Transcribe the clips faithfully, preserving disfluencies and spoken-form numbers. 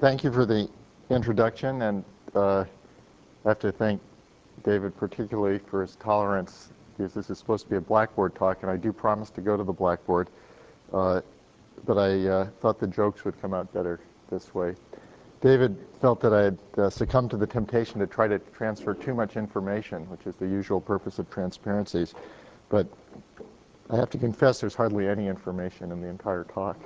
thank you for the introduction, and uh, I have to thank David particularly for his tolerance, because this is supposed to be a Blackboard talk, and I do promise to go to the Blackboard, uh, but I uh, thought the jokes would come out better this way. David felt that I had uh, succumbed to the temptation to try to transfer too much information, which is the usual purpose of transparencies, but I have to confess there's hardly any information in the entire talk.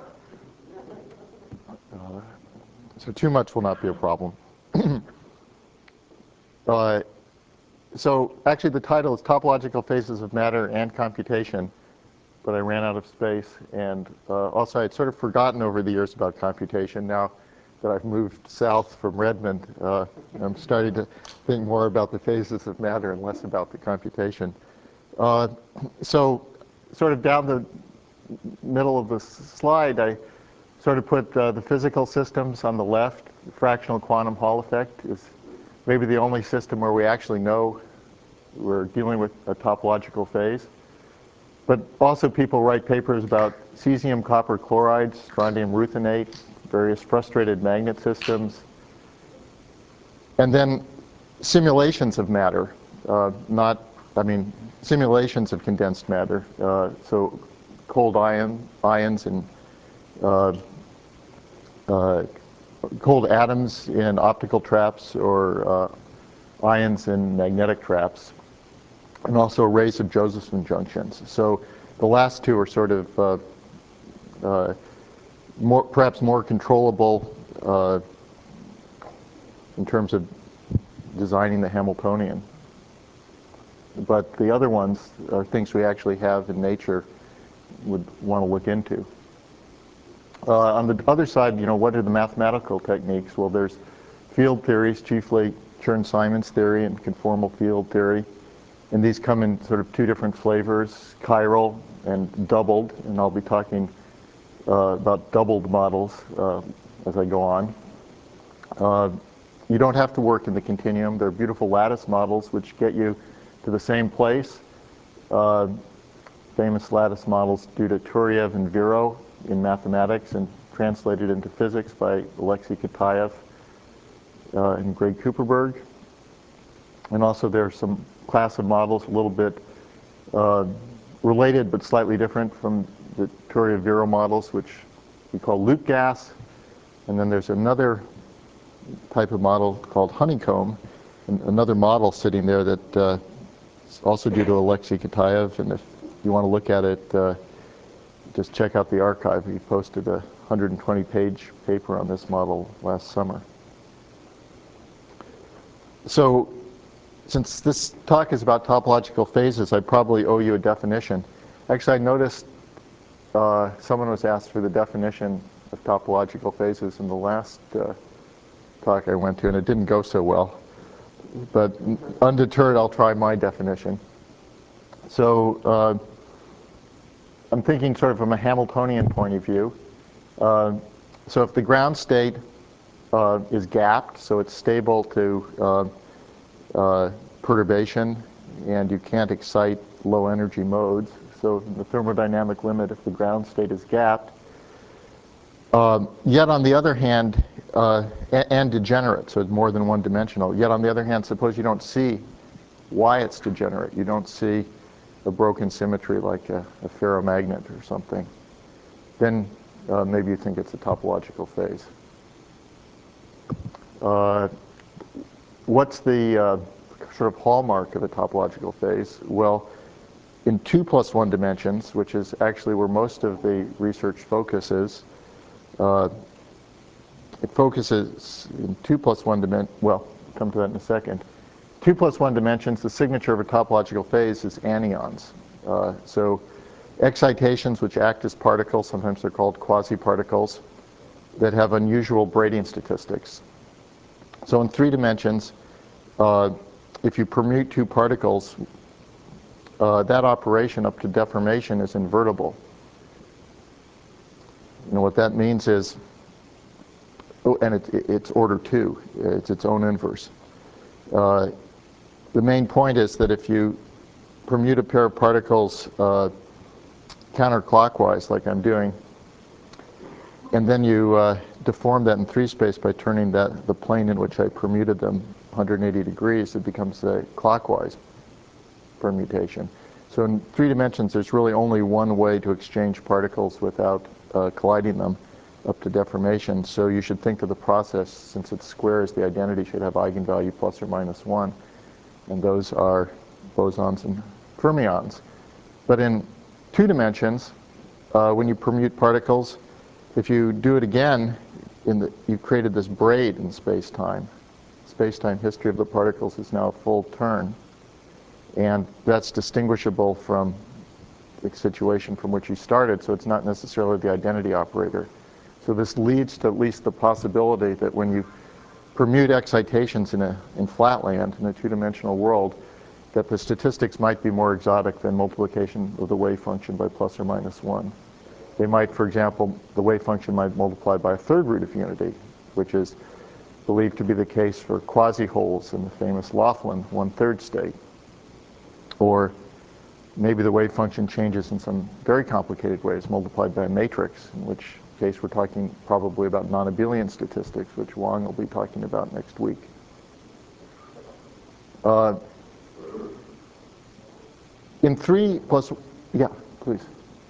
Uh, so too much will not be a problem. uh, so actually the title is Topological Phases of Matter and Computation, but I ran out of space. And uh, also I'd sort of forgotten over the years about computation. Now that I've moved south from Redmond, uh, I'm starting to think more about the phases of matter and less about the computation. Uh, so sort of down the middle of the slide, I sort of put uh, the physical systems on the left. The fractional quantum Hall effect is maybe the only system where we actually know we're dealing with a topological phase. But also people write papers about cesium copper chloride, strontium ruthenate, various frustrated magnet systems, and then simulations of matter, uh, not, I mean, simulations of condensed matter. Uh, so cold ion, ions and uh, uh, cold atoms in optical traps, or uh, ions in magnetic traps, and also arrays of Josephson junctions. So the last two are sort of uh, uh, more, perhaps more controllable uh, in terms of designing the Hamiltonian. But the other ones are things we actually have in nature, would want to look into. Uh, on the other side, you know, what are the mathematical techniques? Well, there's field theories, chiefly Chern-Simons theory and conformal field theory. And these come in sort of two different flavors, chiral and doubled. And I'll be talking uh, about doubled models uh, as I go on. Uh, you don't have to work in the continuum. They're beautiful lattice models which get you to the same place. Uh, famous lattice models due to Turyev and Viro in mathematics and translated into physics by Alexei Kitaev uh, and Greg Kuperberg. And also there's some class of models a little bit uh, related but slightly different from the Turyev-Viro models, which we call loop gas. And then there's another type of model called honeycomb, and another model sitting there that uh, is also due to Alexei Kitaev. And if you want to look at it, uh, just check out the archive. We posted a one hundred twenty page paper on this model last summer. So since this talk is about topological phases, I probably owe you a definition. Actually, I noticed uh, someone was asked for the definition of topological phases in the last uh, talk I went to, and it didn't go so well. But undeterred, I'll try my definition. So uh, I'm thinking sort of from a Hamiltonian point of view. Uh, so if the ground state uh, is gapped, so it's stable to uh, uh, perturbation, and you can't excite low energy modes. So in the thermodynamic limit, if the ground state is gapped, uh, yet on the other hand, uh, and, and degenerate, so it's more than one dimensional. Yet on the other hand, suppose you don't see why it's degenerate. You don't see a broken symmetry like a, a ferromagnet or something. Then uh, maybe you think it's a topological phase. Uh, what's the uh, sort of hallmark of a topological phase? Well, in two plus one dimensions, which is actually where most of the research focuses, uh, it focuses in two plus one dimension, well, I'll come to that in a second. Two plus one dimensions, the signature of a topological phase is anyons. Uh, so excitations which act as particles, sometimes they're called quasi-particles, that have unusual Braggian statistics. So in three dimensions, uh, if you permute two particles, uh, that operation up to deformation is invertible. You know what that means is, oh, and it, it's order two, it's its own inverse. Uh, The main point is that if you permute a pair of particles uh, counterclockwise, like I'm doing, and then you uh, deform that in three space by turning that the plane in which I permuted them one hundred eighty degrees. It becomes a clockwise permutation. So in three dimensions, there's really only one way to exchange particles without uh, colliding them up to deformation. So you should think of the process, since it's squares, the identity should have eigenvalue plus or minus one. And those are bosons and fermions. But in two dimensions, uh, when you permute particles, if you do it again, in the, you've created this braid in space-time. Space-time history of the particles is now a full turn. And that's distinguishable from the situation from which you started, so it's not necessarily the identity operator. So this leads to at least the possibility that when you permute excitations in, a, in flatland, in a two-dimensional world, that the statistics might be more exotic than multiplication of the wave function by plus or minus one. They might, for example, the wave function might multiply by a third root of unity, which is believed to be the case for quasi-holes in the famous Laughlin one-third state. Or maybe the wave function changes in some very complicated ways, multiplied by a matrix, in which case we're talking probably about non-abelian statistics, which Wang will be talking about next week. Uh, in three plus, yeah, please.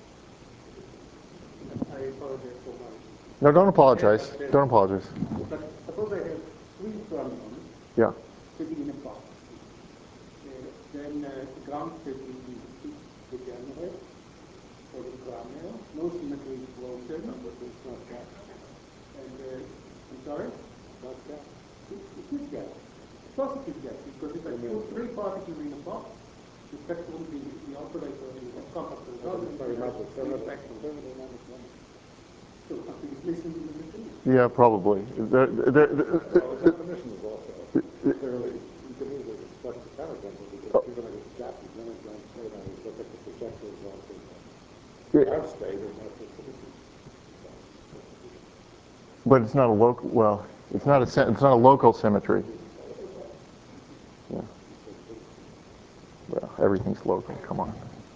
I apologize for my... No, don't apologize. Yeah, don't apologize. But suppose I have three fermions yeah. sitting in a box. Uh, then uh, the ground state will be degenerate for the cranial. No symmetry is broken. It's not gas. And uh, I'm sorry? Not gas. It, it is gas. Positive gas, because if I put three particles in a box, the spectrum, the, the operator, the compact will be spectrum. So something is missing in the machine. Yeah, probably. There, there, there, well, the definition is also clearly, you can use it as a counterexample, because you're going to get gases, then it's going to say that you look at the projectors also. Ground state is not just but it's not a local, well, it's not a, it's not a local symmetry. Yeah. Well, everything's local, come on.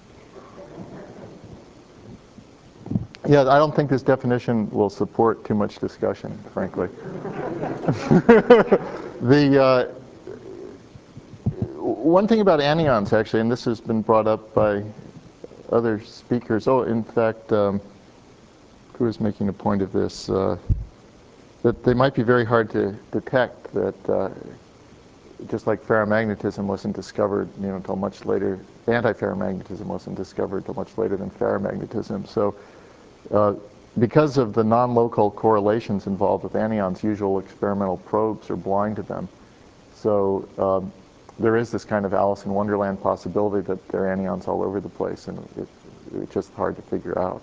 Yeah, I don't think this definition will support too much discussion, frankly. the uh, one thing about anyons, actually, and this has been brought up by other speakers. Oh, in fact, um, who was making a point of this? Uh, that they might be very hard to detect. That uh, just like ferromagnetism wasn't discovered, you know, until much later. Antiferromagnetism wasn't discovered until much later than ferromagnetism. So. Uh, because of the non-local correlations involved with anyons, usual experimental probes are blind to them. So um, there is this kind of Alice in Wonderland possibility that there are anyons all over the place, and it, it's just hard to figure out.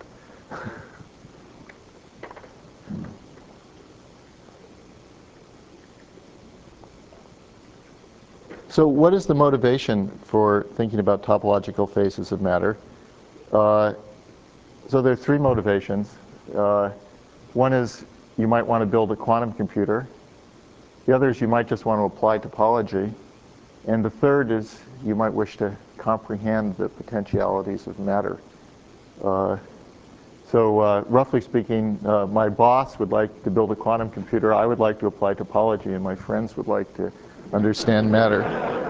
So what is the motivation for thinking about topological phases of matter? Uh, So there are three motivations. Uh, one is you might want to build a quantum computer. The other is you might just want to apply topology. And the third is you might wish to comprehend the potentialities of matter. Uh, so uh, roughly speaking, uh, my boss would like to build a quantum computer. I would like to apply topology, and my friends would like to understand matter.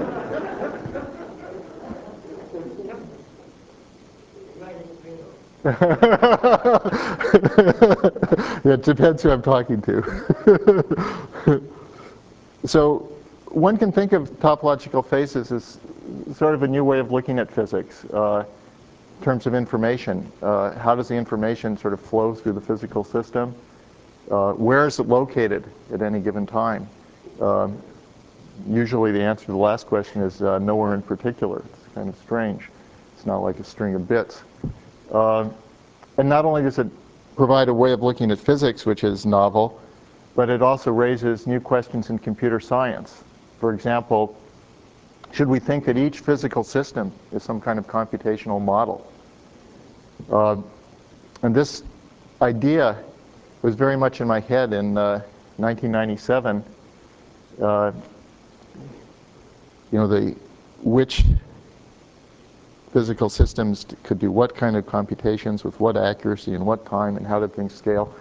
Yeah, it depends who I'm talking to. So one can think of topological phases as sort of a new way of looking at physics uh, in terms of information. Uh, how does the information sort of flow through the physical system? Uh, where is it located at any given time? Um, usually the answer to the last question is uh, nowhere in particular. It's kind of strange. It's not like a string of bits. Uh, and not only does it provide a way of looking at physics, which is novel, but it also raises new questions in computer science. For example, should we think that each physical system is some kind of computational model? Uh, and this idea was very much in my head in uh, nineteen ninety-seven. Uh, you know, the which physical systems could do what kind of computations with what accuracy and what time, and how did things scale.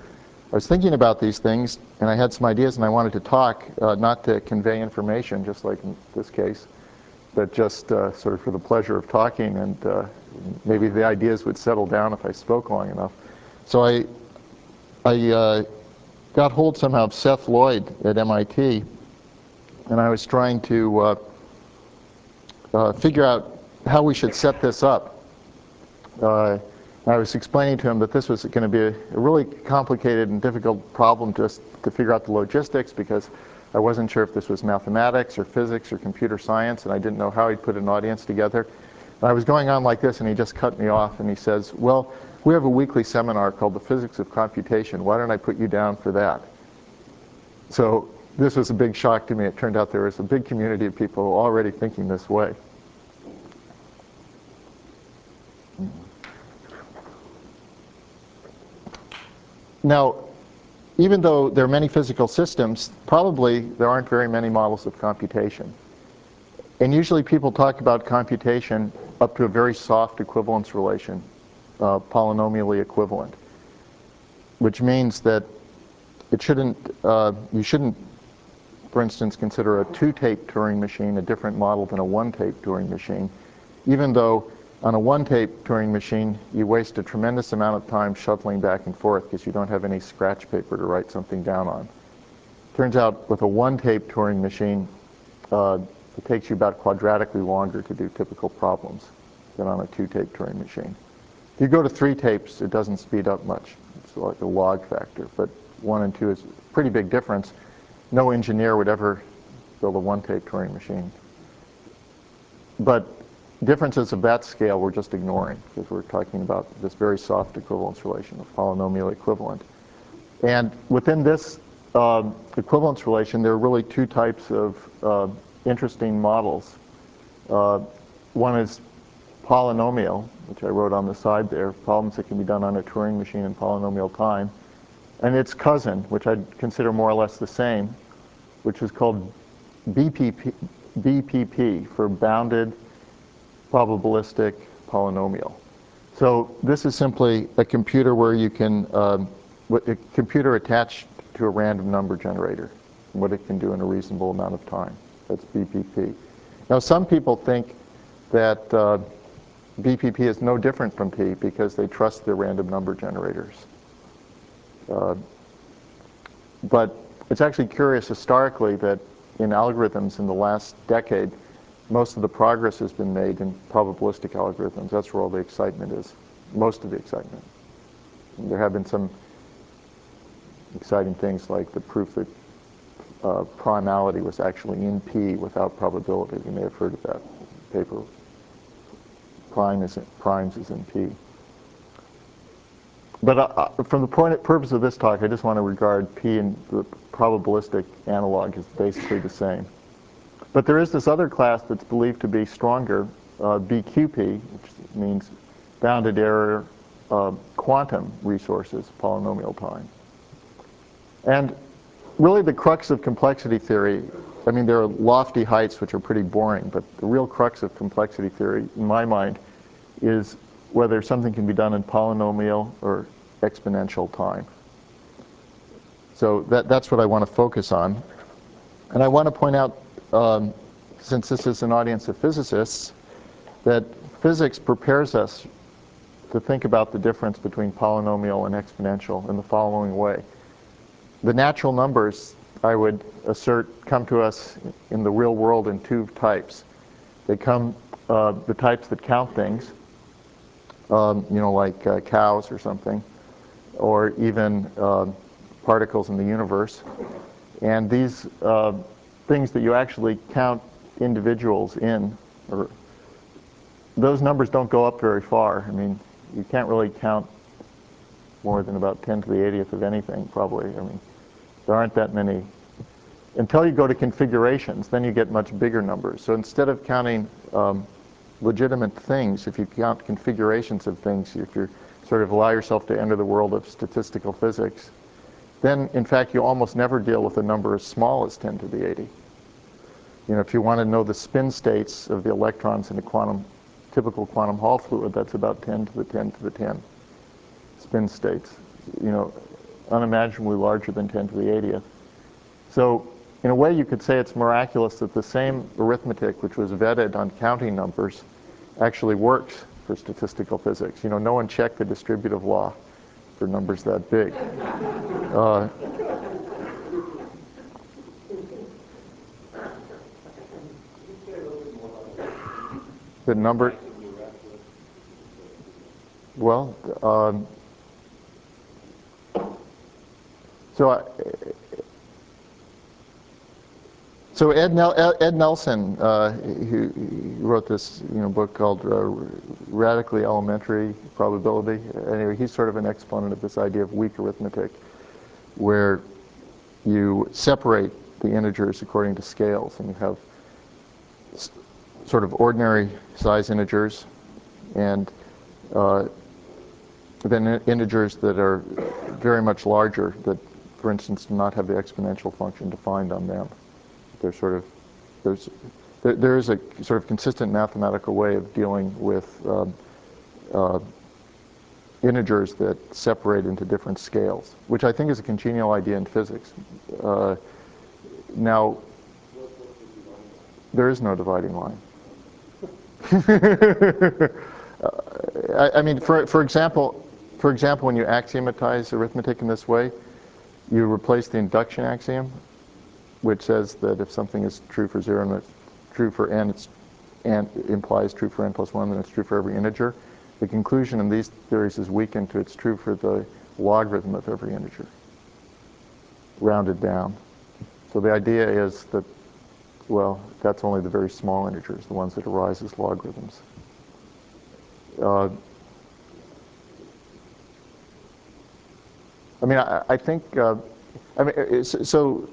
I was thinking about these things, and I had some ideas, and I wanted to talk, uh, not to convey information, just like in this case, but just uh, sort of for the pleasure of talking, and uh, maybe the ideas would settle down if I spoke long enough. So I, I uh, got hold somehow of Seth Lloyd at M I T, and I was trying to uh, uh, figure out how we should set this up. Uh, I was explaining to him that this was going to be a, a really complicated and difficult problem just to figure out the logistics, because I wasn't sure if this was mathematics or physics or computer science, and I didn't know how he'd put an audience together. And I was going on like this, and he just cut me off, and he says, well, we have a weekly seminar called The Physics of Computation. Why don't I put you down for that? So this was a big shock to me. It turned out there was a big community of people already thinking this way. Now, even though there are many physical systems, probably there aren't very many models of computation. And usually people talk about computation up to a very soft equivalence relation, uh, polynomially equivalent, which means that it shouldn't, uh, you shouldn't, for instance, consider a two-tape Turing machine a different model than a one-tape Turing machine, even though on a one-tape Turing machine, you waste a tremendous amount of time shuttling back and forth because you don't have any scratch paper to write something down on. Turns out with a one-tape Turing machine, uh, it takes you about quadratically longer to do typical problems than on a two-tape Turing machine. If you go to three tapes, it doesn't speed up much. It's like a log factor, but one and two is a pretty big difference. No engineer would ever build a one-tape Turing machine. But differences of that scale we're just ignoring, because we're talking about this very soft equivalence relation, a polynomial equivalent. And within this uh, equivalence relation, there are really two types of uh, interesting models. Uh, one is polynomial, which I wrote on the side there, problems that can be done on a Turing machine in polynomial time. And its cousin, which I'd consider more or less the same, which is called B P P, B P P for bounded probabilistic polynomial. So this is simply a computer where you can, um, a computer attached to a random number generator, what it can do in a reasonable amount of time. That's B P P. Now some people think that uh, B P P is no different from P because they trust their random number generators. Uh, but it's actually curious historically that in algorithms in the last decade, most of the progress has been made in probabilistic algorithms. That's where all the excitement is, most of the excitement. And there have been some exciting things like the proof that uh, primality was actually in P without probability. You may have heard of that paper. Prime is in, primes is in P. But uh, from the point, purpose of this talk, I just want to regard P and the probabilistic analog as basically the same. But there is this other class that's believed to be stronger, uh, B Q P, which means bounded error uh, quantum resources, polynomial time. And really the crux of complexity theory, I mean, there are lofty heights which are pretty boring, but the real crux of complexity theory, in my mind, is whether something can be done in polynomial or exponential time. So that, that's what I want to focus on. And I want to point out, um, since this is an audience of physicists, that physics prepares us to think about the difference between polynomial and exponential in the following way. The natural numbers, I would assert, come to us in the real world in two types. They come, uh, the types that count things, um, you know, like uh, cows or something, or even uh, particles in the universe. And these uh, things that you actually count individuals in, or those numbers don't go up very far. I mean, you can't really count more than about ten to the eightieth of anything, probably. I mean, there aren't that many. Until you go to configurations, then you get much bigger numbers. So instead of counting um, legitimate things, if you count configurations of things, if you sort of allow yourself to enter the world of statistical physics, then in fact you almost never deal with a number as small as ten to the eighty. You know, if you want to know the spin states of the electrons in a quantum, typical quantum Hall fluid, that's about ten to the ten to the ten spin states. You know, unimaginably larger than ten to the eightieth. So in a way, you could say it's miraculous that the same arithmetic, which was vetted on counting numbers, actually works for statistical physics. You know, no one checked the distributive law for numbers that big. Uh, the number, well, um, so I, So Ed, Nel Ed Nelson, uh, who, who wrote this you know, book called uh, Radically Elementary Probability. Anyway, he's sort of an exponent of this idea of weak arithmetic, where you separate the integers according to scales, and you have sort of ordinary size integers, and uh, then integers that are very much larger, that, for instance, do not have the exponential function defined on them. There's sort of, there's, there, there is a sort of consistent mathematical way of dealing with um, uh, integers that separate into different scales, which I think is a congenial idea in physics. Uh, now, there is no dividing line. I, I mean, for for example, for example, when you axiomatize arithmetic in this way, you replace the induction axiom, which says that if something is true for zero and it's true for n, it's and it implies true for n plus one, then it's true for every integer. The conclusion in these theories is weakened to it's true for the logarithm of every integer, rounded down. So the idea is that, well, that's only the very small integers, the ones that arise as logarithms. Uh, I mean, I, I think, uh, I mean, it's, so,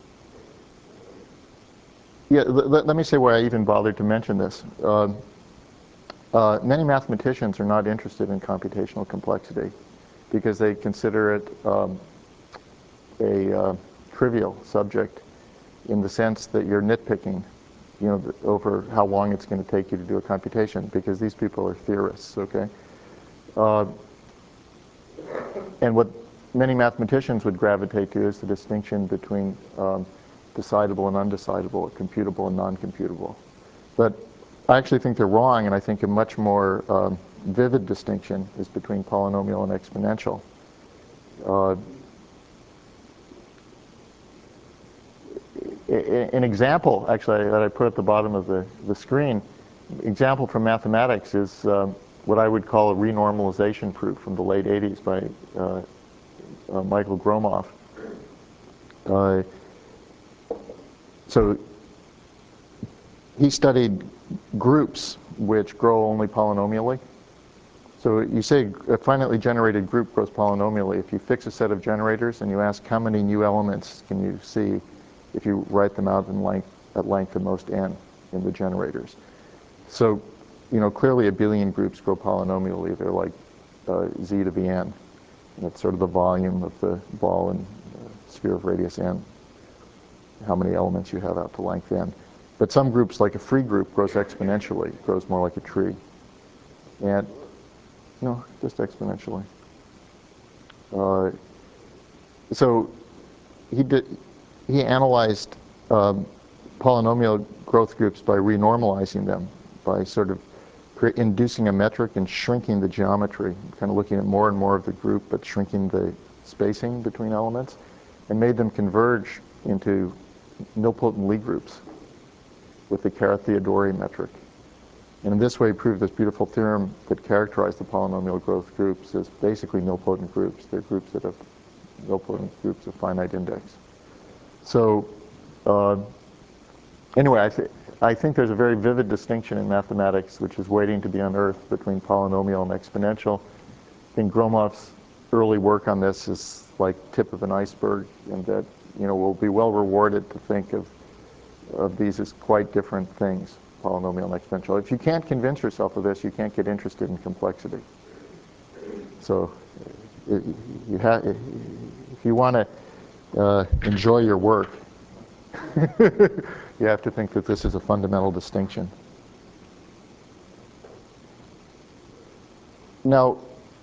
yeah, let, let me say why I even bothered to mention this. Uh, uh, many mathematicians are not interested in computational complexity because they consider it um, a uh, trivial subject in the sense that you're nitpicking, you know, over how long it's going to take you to do a computation, because these people are theorists, okay? Uh, and what many mathematicians would gravitate to is the distinction between um, decidable and undecidable, computable and non-computable. But I actually think they're wrong, and I think a much more um, vivid distinction is between polynomial and exponential. Uh, an example, actually, that I put at the bottom of the, the screen, example from mathematics is um, what I would call a renormalization proof from the late eighties by uh, uh, Michael Gromov. Uh, So he studied groups which grow only polynomially. So you say a finitely generated group grows polynomially if you fix a set of generators and you ask how many new elements can you see if you write them out in length, at length the most n in the generators. So, you know, clearly a billion groups grow polynomially. They're like uh, z to the n. That's sort of the volume of the ball in uh, sphere of radius n, how many elements you have out to length n. But some groups, like a free group, grows exponentially. It grows more like a tree. And, no, just exponentially. Uh, so he did, he analyzed um, polynomial growth groups by renormalizing them, by sort of inducing a metric and shrinking the geometry, kind of looking at more and more of the group, but shrinking the spacing between elements, and made them converge into nilpotent Lie groups with the Carathéodory metric. And in this way proved this beautiful theorem that characterized the polynomial growth groups as basically nilpotent groups. They're groups that have nilpotent groups of finite index. So uh, anyway, I, th I think there's a very vivid distinction in mathematics which is waiting to be unearthed between polynomial and exponential. I think Gromov's early work on this is like tip of an iceberg, and that, you know, we'll be well rewarded to think of, of these as quite different things, polynomial and exponential. If you can't convince yourself of this, you can't get interested in complexity. So it, you ha if you want to uh, enjoy your work, you have to think that this is a fundamental distinction. Now,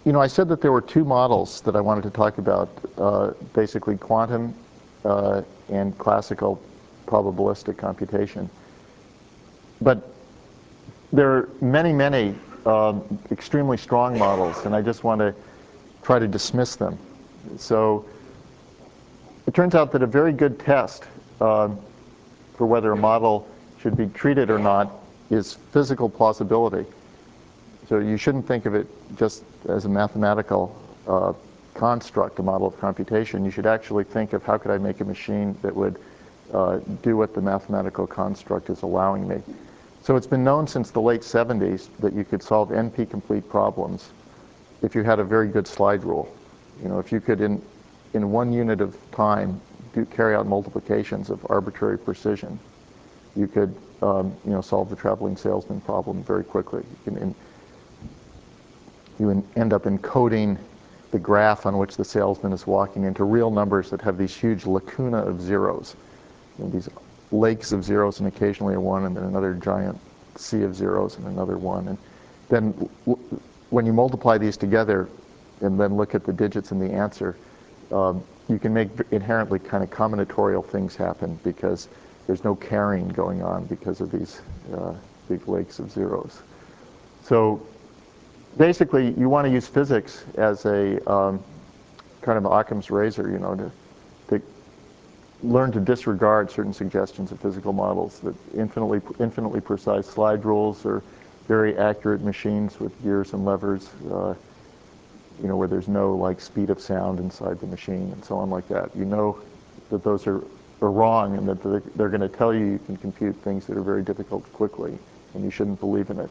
you know, I said that there were two models that I wanted to talk about, uh, basically quantum uh, and classical probabilistic computation. But there are many, many um, extremely strong models, and I just want to try to dismiss them. So it turns out that a very good test uh, for whether a model should be treated or not is physical plausibility. So you shouldn't think of it just as a mathematical uh, construct, a model of computation. You should actually think of how could I make a machine that would uh, do what the mathematical construct is allowing me. So it's been known since the late seventies that you could solve N P-complete problems if you had a very good slide rule. You know, if you could, in, in one unit of time, do, carry out multiplications of arbitrary precision, you could um, you know, solve the traveling salesman problem very quickly. You can in, you in, end up encoding the graph on which the salesman is walking into real numbers that have these huge lacuna of zeros. You know, these lakes of zeros, and occasionally a one, and then another giant sea of zeros and another one. And then w when you multiply these together and then look at the digits in the answer, um, you can make inherently kind of combinatorial things happen because there's no carrying going on because of these uh, big lakes of zeros. So basically, you want to use physics as a um, kind of Occam's razor, you know, to, to learn to disregard certain suggestions of physical models, that infinitely, infinitely precise slide rules or very accurate machines with gears and levers, uh, you know, where there's no like speed of sound inside the machine and so on like that. You know that those are, are wrong, and that they're, they're going to tell you you can compute things that are very difficult quickly, and you shouldn't believe in it.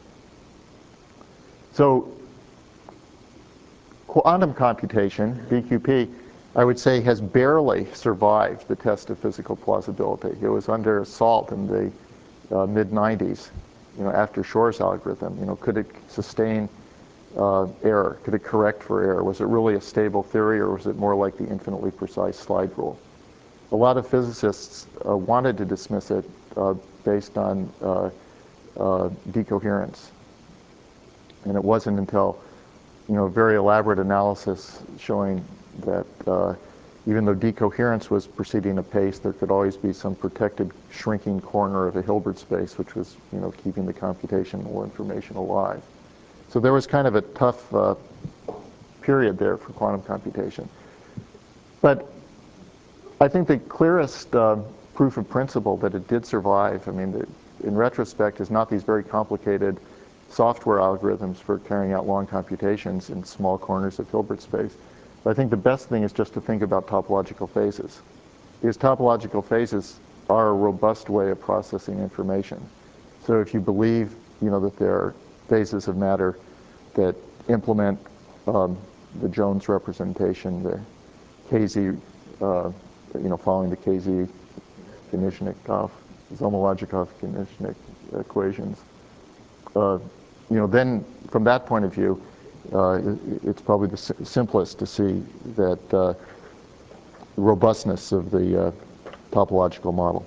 So quantum computation, B Q P, I would say has barely survived the test of physical plausibility. It was under assault in the uh, mid nineties, you know, after Shor's algorithm. You know, could it sustain uh, error? Could it correct for error? Was it really a stable theory, or was it more like the infinitely precise slide rule? A lot of physicists uh, wanted to dismiss it uh, based on uh, uh, decoherence. And it wasn't until, you know, very elaborate analysis showing that uh, even though decoherence was proceeding apace, there could always be some protected shrinking corner of a Hilbert space, which was, you know, keeping the computational information alive. So there was kind of a tough uh, period there for quantum computation. But I think the clearest uh, proof of principle that it did survive, I mean, the, in retrospect, is not these very complicated software algorithms for carrying out long computations in small corners of Hilbert space. But I think the best thing is just to think about topological phases, because topological phases are a robust way of processing information. So if you believe, you know, that there are phases of matter that implement um, the Jones representation, the K Z, uh, you know, following the K Z Ganishnikov, Zomolodchikov Ganishnik equations, uh, you know, then from that point of view, uh, it, it's probably the si simplest to see that uh, robustness of the uh, topological model.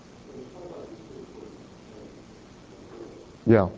Yeah.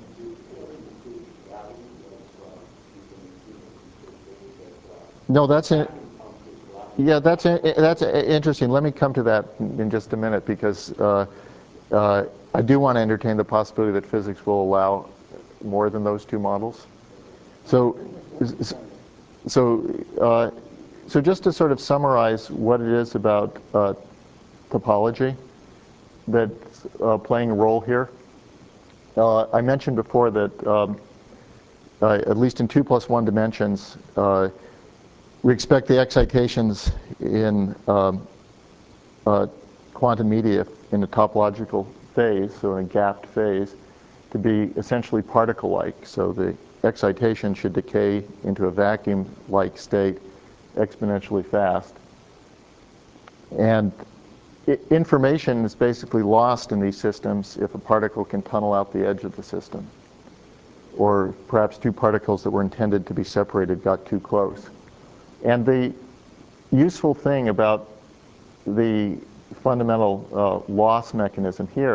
No, that's it. Yeah, that's a, that's a, interesting. Let me come to that in just a minute, because uh, uh, I do want to entertain the possibility that physics will allow more than those two models. So, so, uh, so just to sort of summarize what it is about uh, topology that's uh, playing a role here. Uh, I mentioned before that um, uh, at least in two plus one dimensions, uh, we expect the excitations in um, uh, quantum media in a topological phase, so in a gapped phase, to be essentially particle-like. So the excitation should decay into a vacuum-like state exponentially fast. And information is basically lost in these systems if a particle can tunnel out the edge of the system, or perhaps two particles that were intended to be separated got too close. And the useful thing about the fundamental uh, loss mechanism here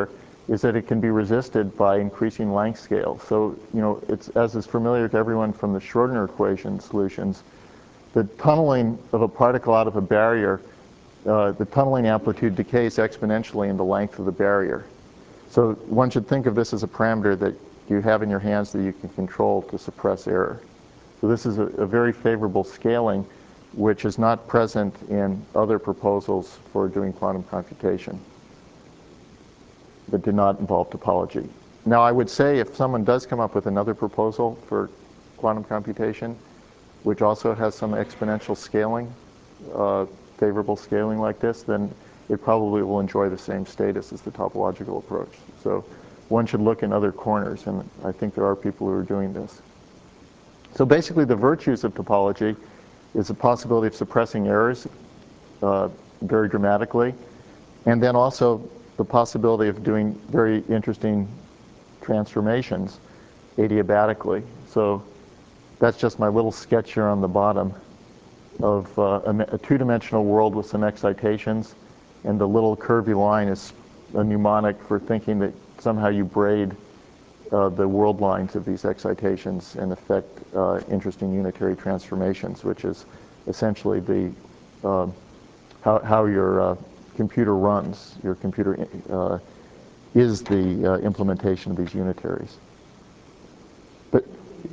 is that it can be resisted by increasing length scale. So, you know, it's, as is familiar to everyone from the Schrodinger equation solutions, the tunneling of a particle out of a barrier, uh, the tunneling amplitude decays exponentially in the length of the barrier. So one should think of this as a parameter that you have in your hands that you can control to suppress error. So this is a, a very favorable scaling, which is not present in other proposals for doing quantum computation that did not involve topology. Now, I would say if someone does come up with another proposal for quantum computation, which also has some exponential scaling, uh, favorable scaling like this, then it probably will enjoy the same status as the topological approach. So one should look in other corners, and I think there are people who are doing this. So basically, the virtues of topology is the possibility of suppressing errors uh, very dramatically, and then also the possibility of doing very interesting transformations adiabatically. So that's just my little sketch here on the bottom of uh, a, a two-dimensional world with some excitations, and the little curvy line is a mnemonic for thinking that somehow you braid uh, the world lines of these excitations and affect uh, interesting unitary transformations, which is essentially the uh, how, how your uh, computer runs. Your computer uh, is the uh, implementation of these unitaries. But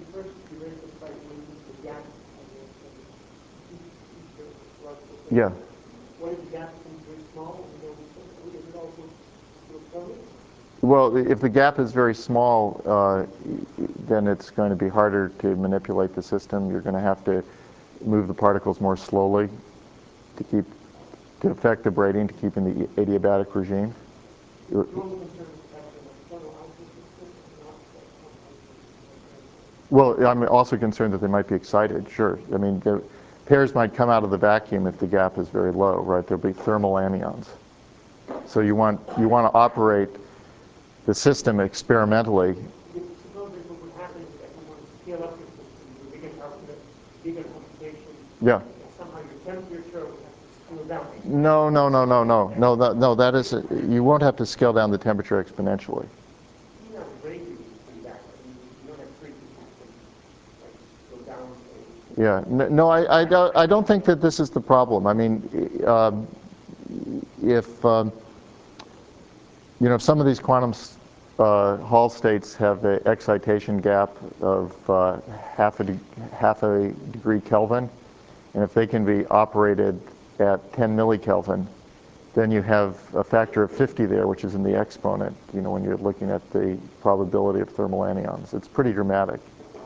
yeah. What if the gap becomes very small? Is it also permanent? Well, if the gap is very small, uh, then it's going to be harder to manipulate the system. You're going to have to move the particles more slowly to keep to affect the braiding, to keep in the adiabatic regime. Well, I'm also concerned that they might be excited, sure. I mean, the pairs might come out of the vacuum if the gap is very low, right? There'll be thermal anions. So you want, you want to operate the system experimentally. Suppose that what would happen is that you want to scale up your system, you bigger output, bigger computation, Yeah. and somehow your temperature would have to scale down. No, no, no, no, no, no, that, no, that is, a, you won't have to scale down the temperature exponentially. You know, radius do that. I mean, you don't have frequencies that like go down. Yeah, no, I, I, don't, I don't think that this is the problem. I mean, um, if, um, you know, if some of these quantum uh, Hall states have an excitation gap of uh, half, a de half a degree Kelvin, and if they can be operated at ten millikelvin, then you have a factor of fifty there, which is in the exponent, you know, when you're looking at the probability of thermal anions. It's pretty dramatic.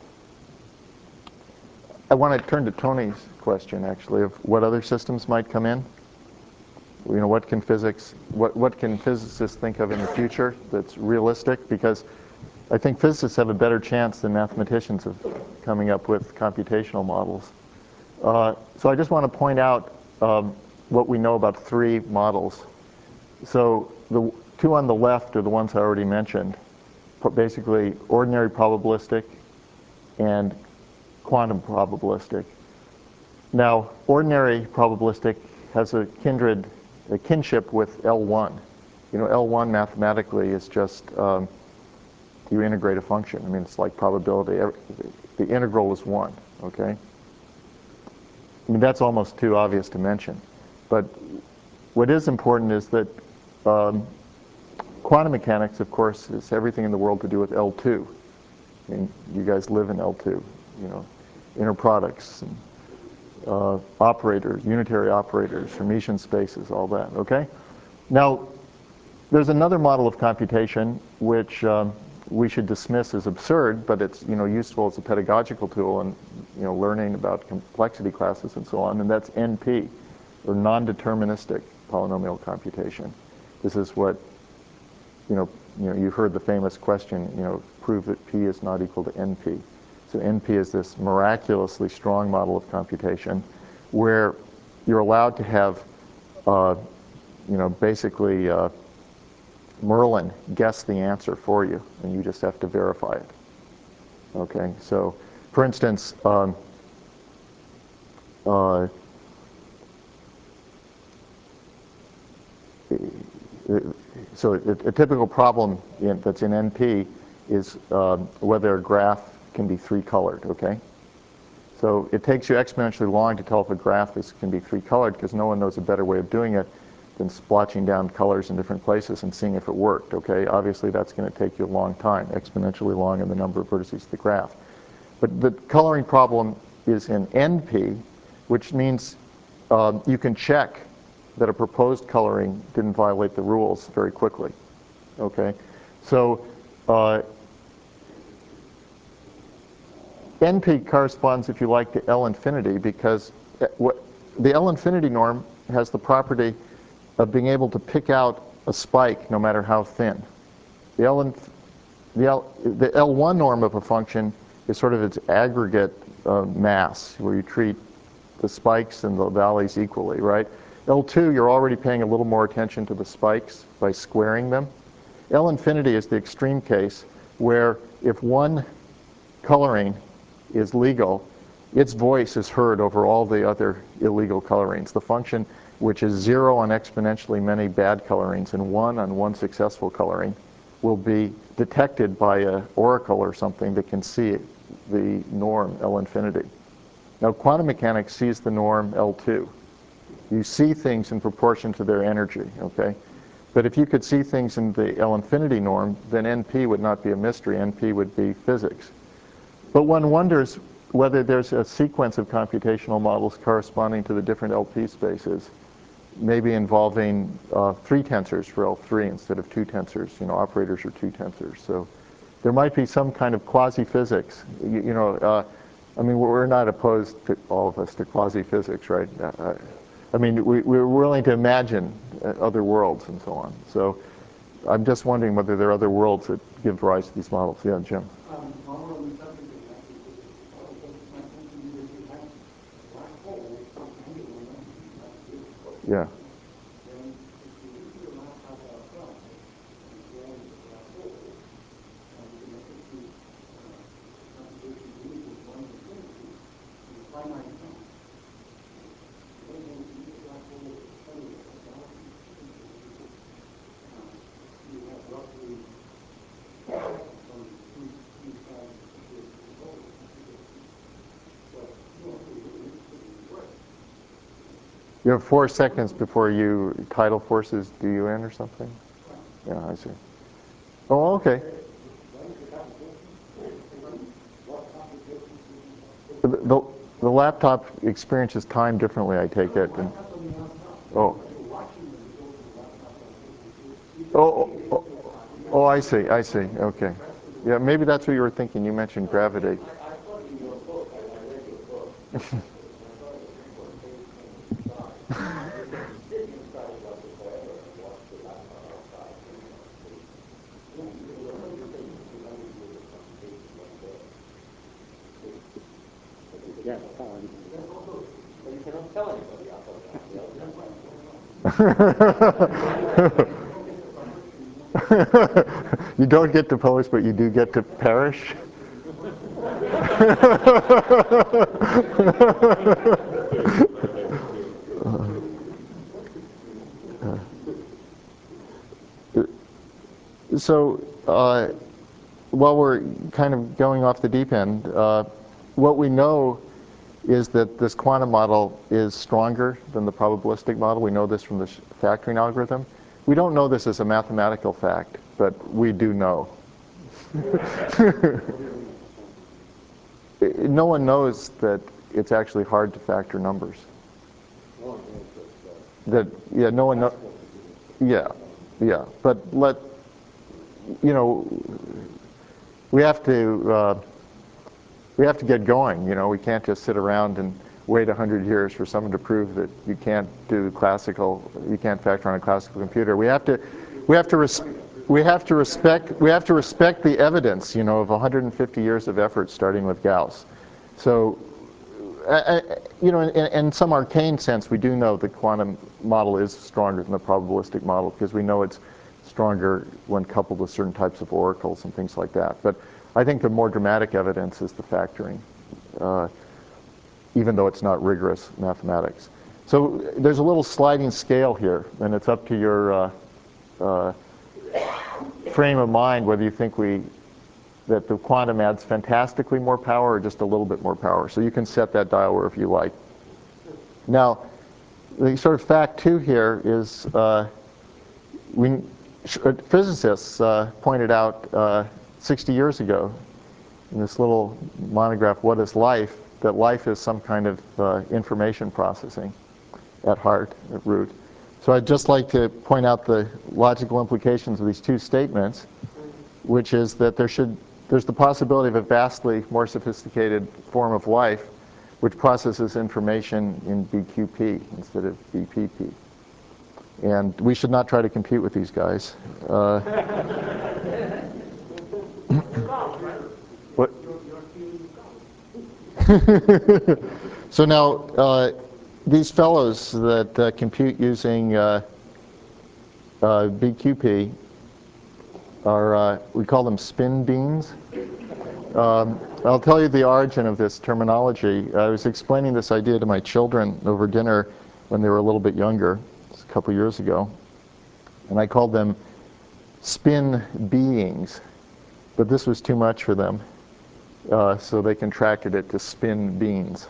I want to turn to Tony's question, actually, of what other systems might come in. You know, what can physics, what, what can physicists think of in the future that's realistic? Because I think physicists have a better chance than mathematicians of coming up with computational models. Uh, so I just want to point out um, what we know about three models. So the two on the left are the ones I already mentioned, basically ordinary probabilistic and quantum probabilistic. Now, ordinary probabilistic has a kindred, a kinship with L one. You know, L one mathematically is just um, you integrate a function. I mean, it's like probability. The integral is one, okay? I mean, that's almost too obvious to mention. But what is important is that um, quantum mechanics, of course, is everything in the world to do with L two. I mean, you guys live in L two, you know, inner products, and, uh, operators, unitary operators, Hermitian spaces, all that, okay? Now, there's another model of computation which um, we should dismiss as absurd, but it's, you know, useful as a pedagogical tool in, you know, learning about complexity classes and so on, and that's N P, or non-deterministic polynomial computation. This is what, you know, you know, you heard the famous question, you know, prove that P is not equal to N P. So N P is this miraculously strong model of computation where you're allowed to have, uh, you know, basically uh, Merlin guess the answer for you, and you just have to verify it. Okay, so for instance, um, uh, so a, a typical problem in, that's in N P is uh, whether a graph can be three-colored, okay? So it takes you exponentially long to tell if a graph is, can be three-colored, because no one knows a better way of doing it than splotching down colors in different places and seeing if it worked, okay? Obviously, that's going to take you a long time, exponentially long in the number of vertices of the graph. But the coloring problem is in N P, which means um, you can check that a proposed coloring didn't violate the rules very quickly, okay? So uh, N P corresponds, if you like, to L infinity, because what, the L infinity norm has the property of being able to pick out a spike no matter how thin. The L, the L, the L one norm of a function is sort of its aggregate uh, mass, where you treat the spikes and the valleys equally, right? L two, you're already paying a little more attention to the spikes by squaring them. L infinity is the extreme case, where if one coloring is legal, its voice is heard over all the other illegal colorings. The function, which is zero on exponentially many bad colorings and one on one successful coloring, will be detected by an oracle or something that can see the norm L infinity. Now, quantum mechanics sees the norm L two. You see things in proportion to their energy, okay? But if you could see things in the L infinity norm, then N P would not be a mystery. N P would be physics. But one wonders whether there's a sequence of computational models corresponding to the different L P spaces, maybe involving uh, three tensors for L three instead of two tensors. You know, operators are two tensors. So there might be some kind of quasi-physics. You, you know, uh, I mean, we're not opposed, to all of us, to quasi-physics, right? Uh, I mean, we, we're willing to imagine other worlds and so on. So I'm just wondering whether there are other worlds that give rise to these models. Yeah, Jim. Um, while we're on the subject of that, my thinking is if you have black holes, some angular momentum, that's good. Yeah. Then if you leave your laptop outside and go into the black hole, and you can execute uh, computation u equals one to infinity in a finite time. Then when you leave the black hole with a study of the galaxy, uh, you have roughly from two, two sides of the situation to go. But you know, it's really interesting in the work. You have four seconds before you tidal forces do you in or something? Yeah, I see. Oh, okay. The, the, the laptop experiences time differently, I take it. And, oh. Oh, oh, oh, oh, I see, I see, okay. Yeah, maybe that's what you were thinking. You mentioned gravity. Yeah, time. But you cannot tell anybody out there. You don't get to post, but you do get to perish. So uh, while we're kind of going off the deep end, uh, what we know is that this quantum model is stronger than the probabilistic model. We know this from the factoring algorithm. We don't know this as a mathematical fact, but we do know. No one knows that it's actually hard to factor numbers. That, yeah, no one knows. Yeah, yeah. But let, you know, we have to, uh, we have to get going. You know, we can't just sit around and wait a hundred years for someone to prove that you can't do classical, you can't factor on a classical computer. We have to, we have to, res we have to respect, we have to respect the evidence, you know, of one hundred fifty years of effort starting with Gauss. So, uh, you know, in, in some arcane sense, we do know the quantum model is stronger than the probabilistic model because we know it's stronger when coupled with certain types of oracles and things like that. But I think the more dramatic evidence is the factoring, uh, even though it's not rigorous mathematics. So there's a little sliding scale here, and it's up to your uh, uh, frame of mind whether you think we that the quantum adds fantastically more power or just a little bit more power. So you can set that dial wherever you like. Now, the sort of fact two here is uh, we physicists uh, pointed out uh, sixty years ago in this little monograph, What is Life?, that life is some kind of uh, information processing at heart, at root. So I'd just like to point out the logical implications of these two statements, which is that there should, there's the possibility of a vastly more sophisticated form of life which processes information in B Q P instead of B P P. And we should not try to compete with these guys. Uh, what? So now, uh, these fellows that uh, compute using uh, uh, B Q P are, uh, we call them spin beans. Um, I'll tell you the origin of this terminology. I was explaining this idea to my children over dinner when they were a little bit younger, a couple years ago, and I called them spin beings, but this was too much for them, uh, so they contracted it to spin beans.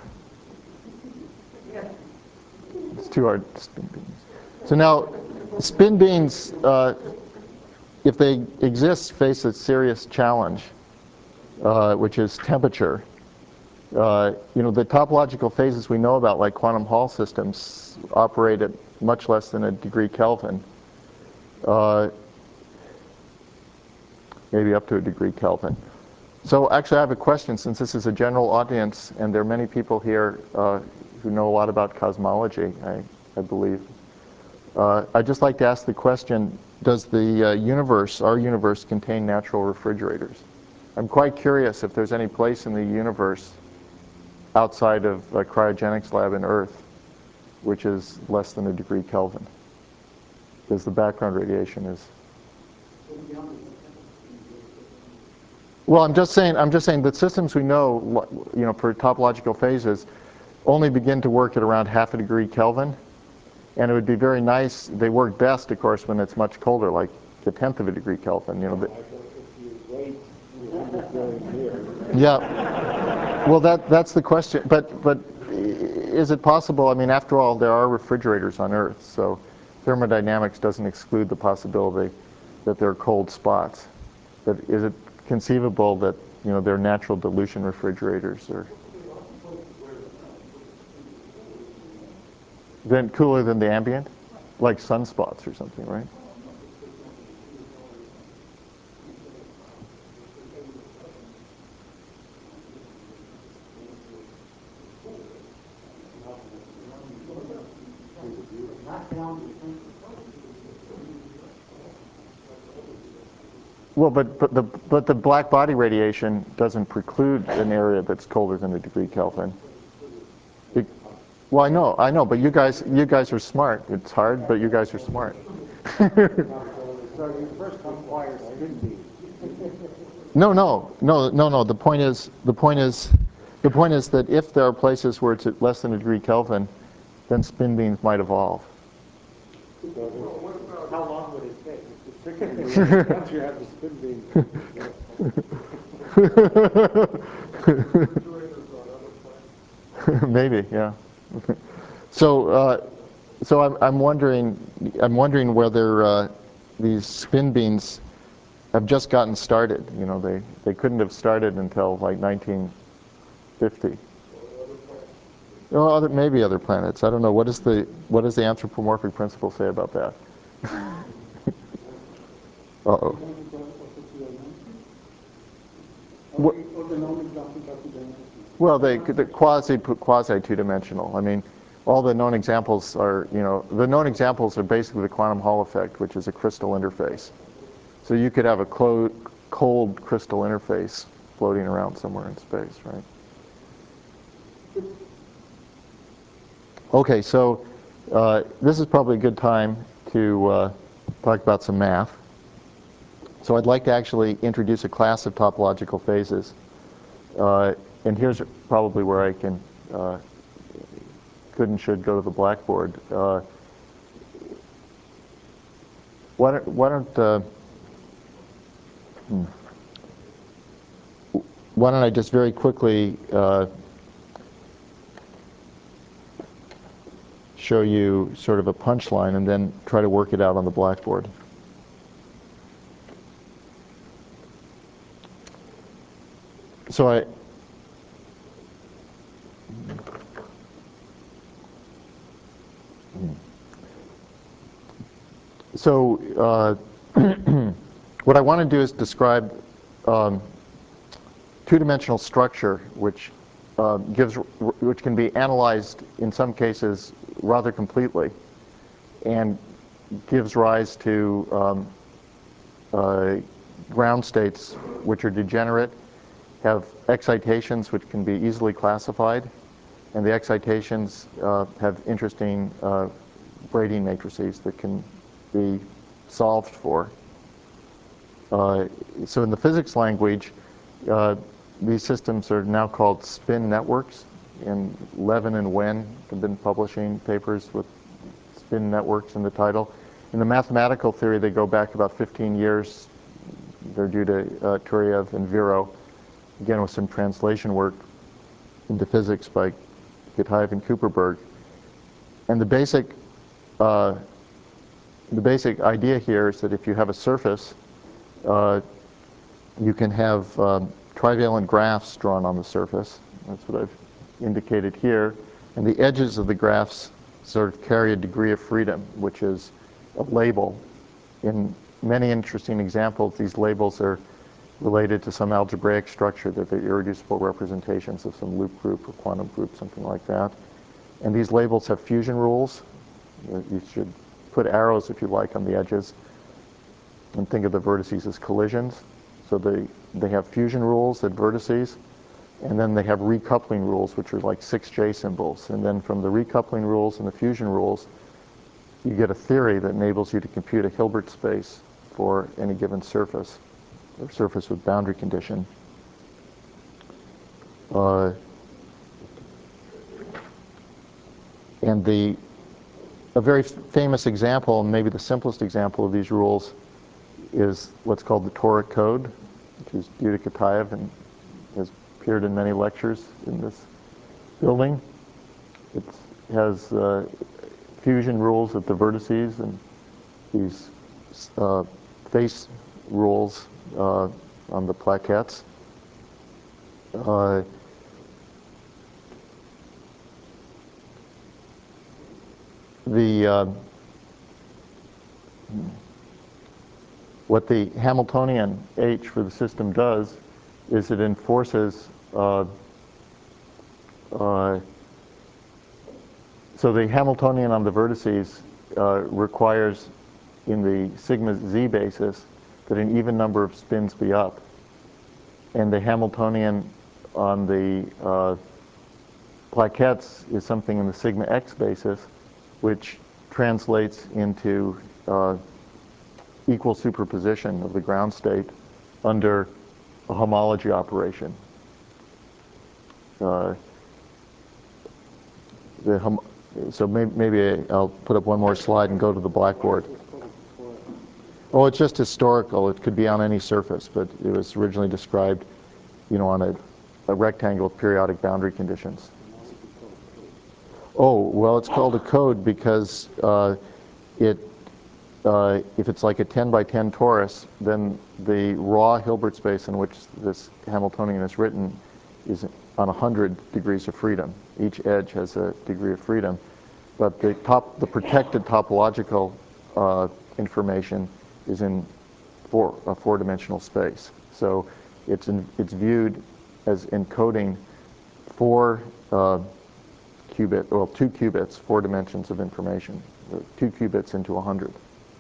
It's too hard to spin beans. So now, spin beans, uh, if they exist, face a serious challenge, uh, which is temperature. Uh, you know, the topological phases we know about, like quantum Hall systems, operate at much less than a degree Kelvin, uh, maybe up to a degree Kelvin. So actually I have a question, since this is a general audience and there are many people here uh, who know a lot about cosmology, I, I believe. Uh, I'd just like to ask the question, does the uh, universe, our universe, contain natural refrigerators? I'm quite curious if there's any place in the universe outside of a cryogenics lab in Earth which is less than a degree Kelvin, because the background radiation is. Well, I'm just saying. I'm just saying that systems we know, you know, for topological phases, only begin to work at around half a degree Kelvin, and it would be very nice. They work best, of course, when it's much colder, like a tenth of a degree Kelvin. You know. The, yeah. Well, that that's the question. But but is it possible? I mean, after all, there are refrigerators on Earth, so thermodynamics doesn't exclude the possibility that there are cold spots. But is it conceivable that, you know, there are natural dilution refrigerators, or then cooler than the ambient, like sunspots or something, right? Well, but, but the but the black body radiation doesn't preclude an area that's colder than a degree Kelvin. It, well, I know, I know, but you guys you guys are smart. It's hard, but you guys are smart. So you first require spin beams. No, no, no, no, no. The point is the point is the point is that if there are places where it's at less than a degree Kelvin, then spin beams might evolve. How long would it take? Once you have the spin beam. Maybe, yeah. So, uh, so I'm, I'm wondering, I'm wondering whether uh, these spin beams have just gotten started. You know, they they couldn't have started until like nineteen fifty. Well, other, maybe other planets. I don't know. What is the what does the anthropomorphic principle say about that? Uh-oh. What? Well, they the quasi quasi two-dimensional. I mean, all the known examples are, you know, the known examples are basically the quantum Hall effect, which is a crystal interface. So you could have a clo cold crystal interface floating around somewhere in space, right? Okay, so uh, this is probably a good time to uh, talk about some math. So I'd like to actually introduce a class of topological phases. Uh, and here's probably where I can uh, could and should go to the blackboard. Uh, why don't, why don't uh, hmm. why don't I just very quickly uh, show you sort of a punchline and then try to work it out on the blackboard. So I, so uh, what I want to do is describe um, two-dimensional structure, which uh, gives, which can be analyzed in some cases rather completely, and gives rise to um, uh, ground states which are degenerate, have excitations which can be easily classified, and the excitations uh, have interesting uh, Brady matrices that can be solved for. Uh, so in the physics language, uh, these systems are now called spin networks, and Levin and Wen have been publishing papers with spin networks in the title. In the mathematical theory, they go back about fifteen years. They're due to uh, Turyev and Viro, again with some translation work into physics by Kitaev and Kuperberg. And the basic, uh, the basic idea here is that if you have a surface, uh, you can have um, trivalent graphs drawn on the surface. That's what I've indicated here. And the edges of the graphs sort of carry a degree of freedom, which is a label. In many interesting examples, these labels are related to some algebraic structure, that they're irreducible representations of some loop group or quantum group, something like that. And these labels have fusion rules. You should put arrows, if you like, on the edges and think of the vertices as collisions. So they, they have fusion rules at vertices, and then they have recoupling rules, which are like six J symbols. And then from the recoupling rules and the fusion rules, you get a theory that enables you to compute a Hilbert space for any given surface, or surface with boundary condition. Uh, and the, a very famous example, and maybe the simplest example of these rules, is what's called the toric code, which is due to Kitaev and has appeared in many lectures in this building. It has uh, fusion rules at the vertices and these uh, face rules uh, on the plaquettes. Uh, the uh, what the Hamiltonian H for the system does is it enforces uh, uh, so the Hamiltonian on the vertices uh, requires in the sigma z basis that an even number of spins be up. And the Hamiltonian on the uh, plaquettes is something in the sigma x basis, which translates into uh, equal superposition of the ground state under a homology operation. Uh, the hom so may maybe I'll put up one more slide and go to the blackboard. Oh, it's just historical. It could be on any surface, but it was originally described, you know, on a, a rectangle with periodic boundary conditions. Oh, well, it's called a code because uh, it, uh, if it's like a ten by ten torus, then the raw Hilbert space in which this Hamiltonian is written is on one hundred degrees of freedom. Each edge has a degree of freedom. But the, top, the protected topological uh, information is in four, a four-dimensional space. So it's, in, it's viewed as encoding four uh, qubit, well, two qubits, four dimensions of information, two qubits into one hundred.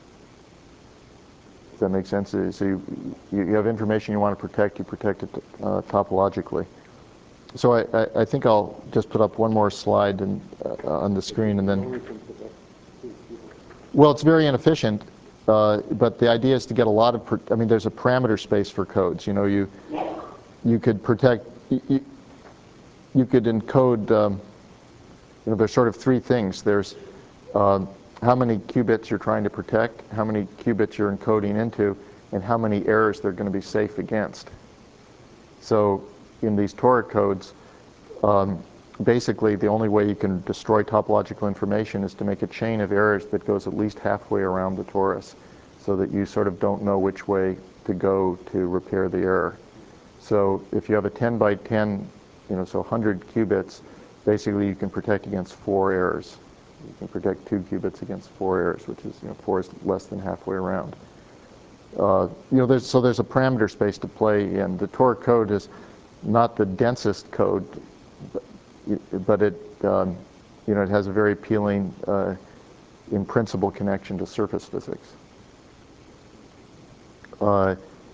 Does that make sense? So you, you have information you want to protect, you protect it uh, topologically. So I, I, I think I'll just put up one more slide and, uh, on the screen, and then. Well, it's very inefficient, uh, but the idea is to get a lot of. Per I mean, there's a parameter space for codes. You know, you you could protect. You, you could encode. Um, you know, there's sort of three things. There's um, how many qubits you're trying to protect, how many qubits you're encoding into, and how many errors they're going to be safe against. So in these toric codes, um, basically the only way you can destroy topological information is to make a chain of errors that goes at least halfway around the torus, so that you sort of don't know which way to go to repair the error. So if you have a ten by ten, you know, so one hundred qubits, basically you can protect against four errors. You can protect two qubits against four errors, which is, you know, four is less than halfway around. Uh, you know, there's, so there's a parameter space to play in. The toric code is not the densest code, but, but it, um, you know, it has a very appealing, uh, in principle, connection to surface physics. Uh,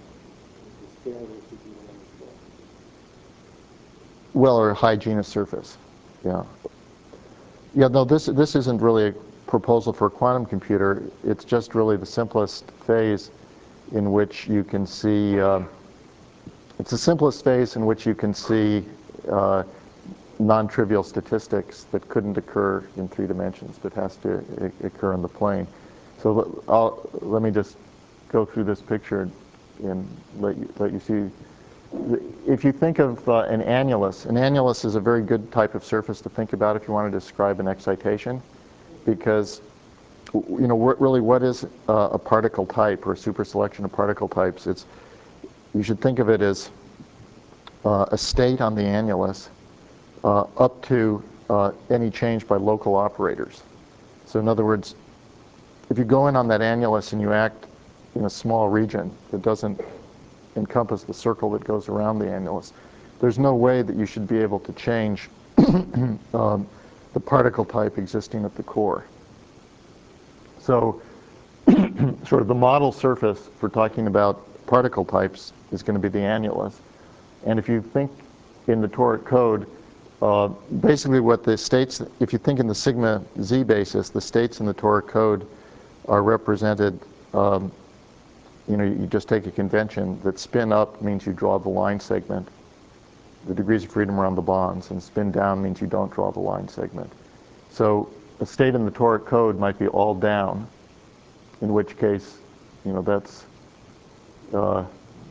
well, or a high genus surface, yeah. Yeah, no, this, this isn't really a proposal for a quantum computer. It's just really the simplest phase in which you can see, uh, it's the simplest phase in which you can see uh, non-trivial statistics that couldn't occur in three dimensions, but has to occur in the plane. So I'll, let me just go through this picture and let you, let you see. If you think of uh, an annulus, an annulus is a very good type of surface to think about if you want to describe an excitation, because, you know, really what is uh, a particle type or a super selection of particle types? It's, you should think of it as uh, a state on the annulus uh, up to uh, any change by local operators. So in other words, if you go in on that annulus and you act in a small region that doesn't encompass the circle that goes around the annulus, there's no way that you should be able to change um, the particle type existing at the core. So sort of the model surface for talking about particle types is going to be the annulus. And if you think in the toric code, uh, basically what the states, if you think in the sigma z basis, the states in the toric code are represented, um, you know, you just take a convention that spin up means you draw the line segment, the degrees of freedom around the bonds, and spin down means you don't draw the line segment. So a state in the toric code might be all down, in which case, you know, that's uh,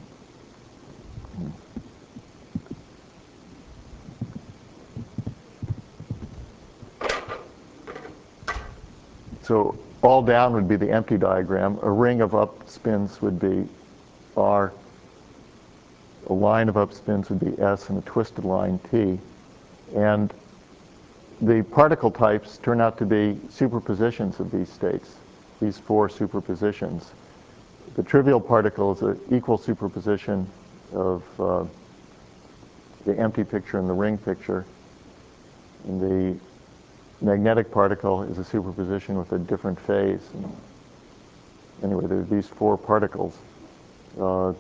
so all down would be the empty diagram. A ring of up spins would be R. A line of up spins would be S, and a twisted line T. And the particle types turn out to be superpositions of these states, these four superpositions. The trivial particle is an equal superposition of uh, the empty picture and the ring picture. And the magnetic particle is a superposition with a different phase. And anyway, there are these four particles. Uh,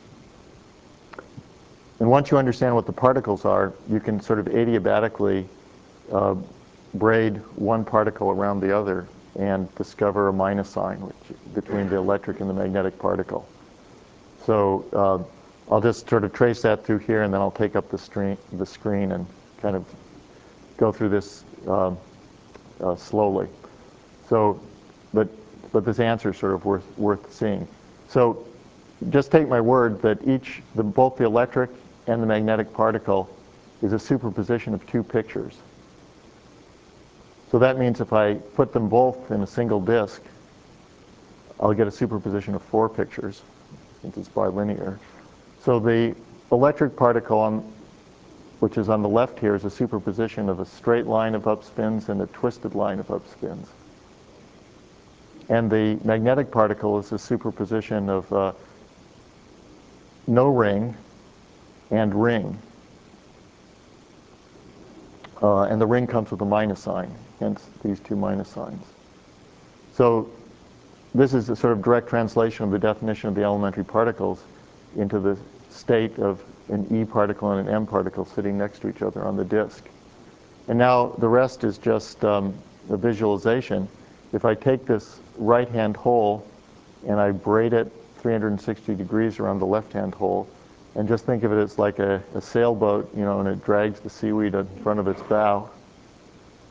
and once you understand what the particles are, you can sort of adiabatically uh, braid one particle around the other and discover a minus sign which, between the electric and the magnetic particle. So uh, I'll just sort of trace that through here, and then I'll take up the screen, the screen and kind of go through this uh, uh, slowly. So, but but this answer is sort of worth worth seeing. So just take my word that each, the, both the electric and the magnetic particle is a superposition of two pictures. So that means if I put them both in a single disk, I'll get a superposition of four pictures, since it's bilinear. So the electric particle, on, which is on the left here, is a superposition of a straight line of upspins and a twisted line of upspins. And the magnetic particle is a superposition of uh, no ring and ring. Uh, and the ring comes with a minus sign, hence these two minus signs. So this is a sort of direct translation of the definition of the elementary particles into the state of an E particle and an M particle sitting next to each other on the disk. And now the rest is just um, a visualization. If I take this right-hand hole and I braid it three hundred sixty degrees around the left-hand hole, and just think of it as like a, a sailboat, you know, and it drags the seaweed in front of its bow.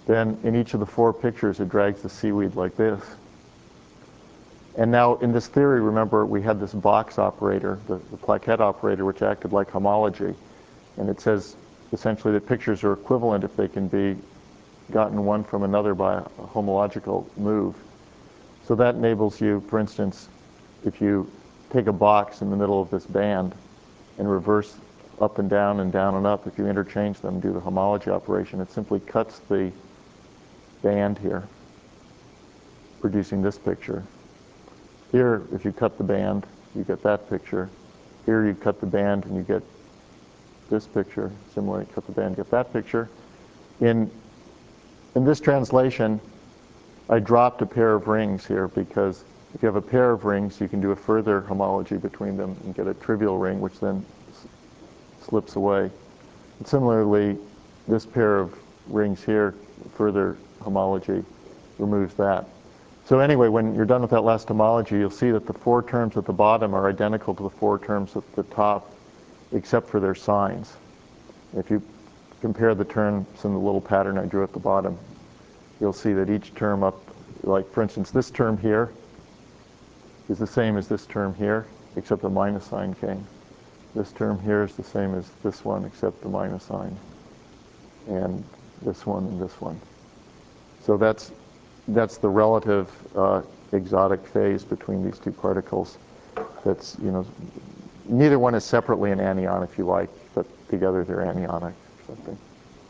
then in each of the four pictures it drags the seaweed like this. And now in this theory, remember, we had this box operator, the, the plaquette operator, which acted like homology. And it says essentially that pictures are equivalent if they can be gotten one from another by a homological move. So that enables you, for instance, if you take a box in the middle of this band and reverse up and down and down and up, if you interchange them, do the homology operation, it simply cuts the band here, producing this picture. Here, if you cut the band, you get that picture. Here you cut the band and you get this picture. Similarly, cut the band, get that picture. In, in this translation, I dropped a pair of rings here because if you have a pair of rings, you can do a further homology between them and get a trivial ring, which then slips away. And similarly, this pair of rings here, further homology, removes that. So anyway, when you're done with that last homology, you'll see that the four terms at the bottom are identical to the four terms at the top, except for their signs. If you compare the terms in the little pattern I drew at the bottom, you'll see that each term up, like for instance, this term here is the same as this term here, except the minus sign came. This term here is the same as this one, except the minus sign. And this one and this one. So that's that's the relative uh, exotic phase between these two particles. That's, you know, neither one is separately an anion, if you like, but together they're anionic or something.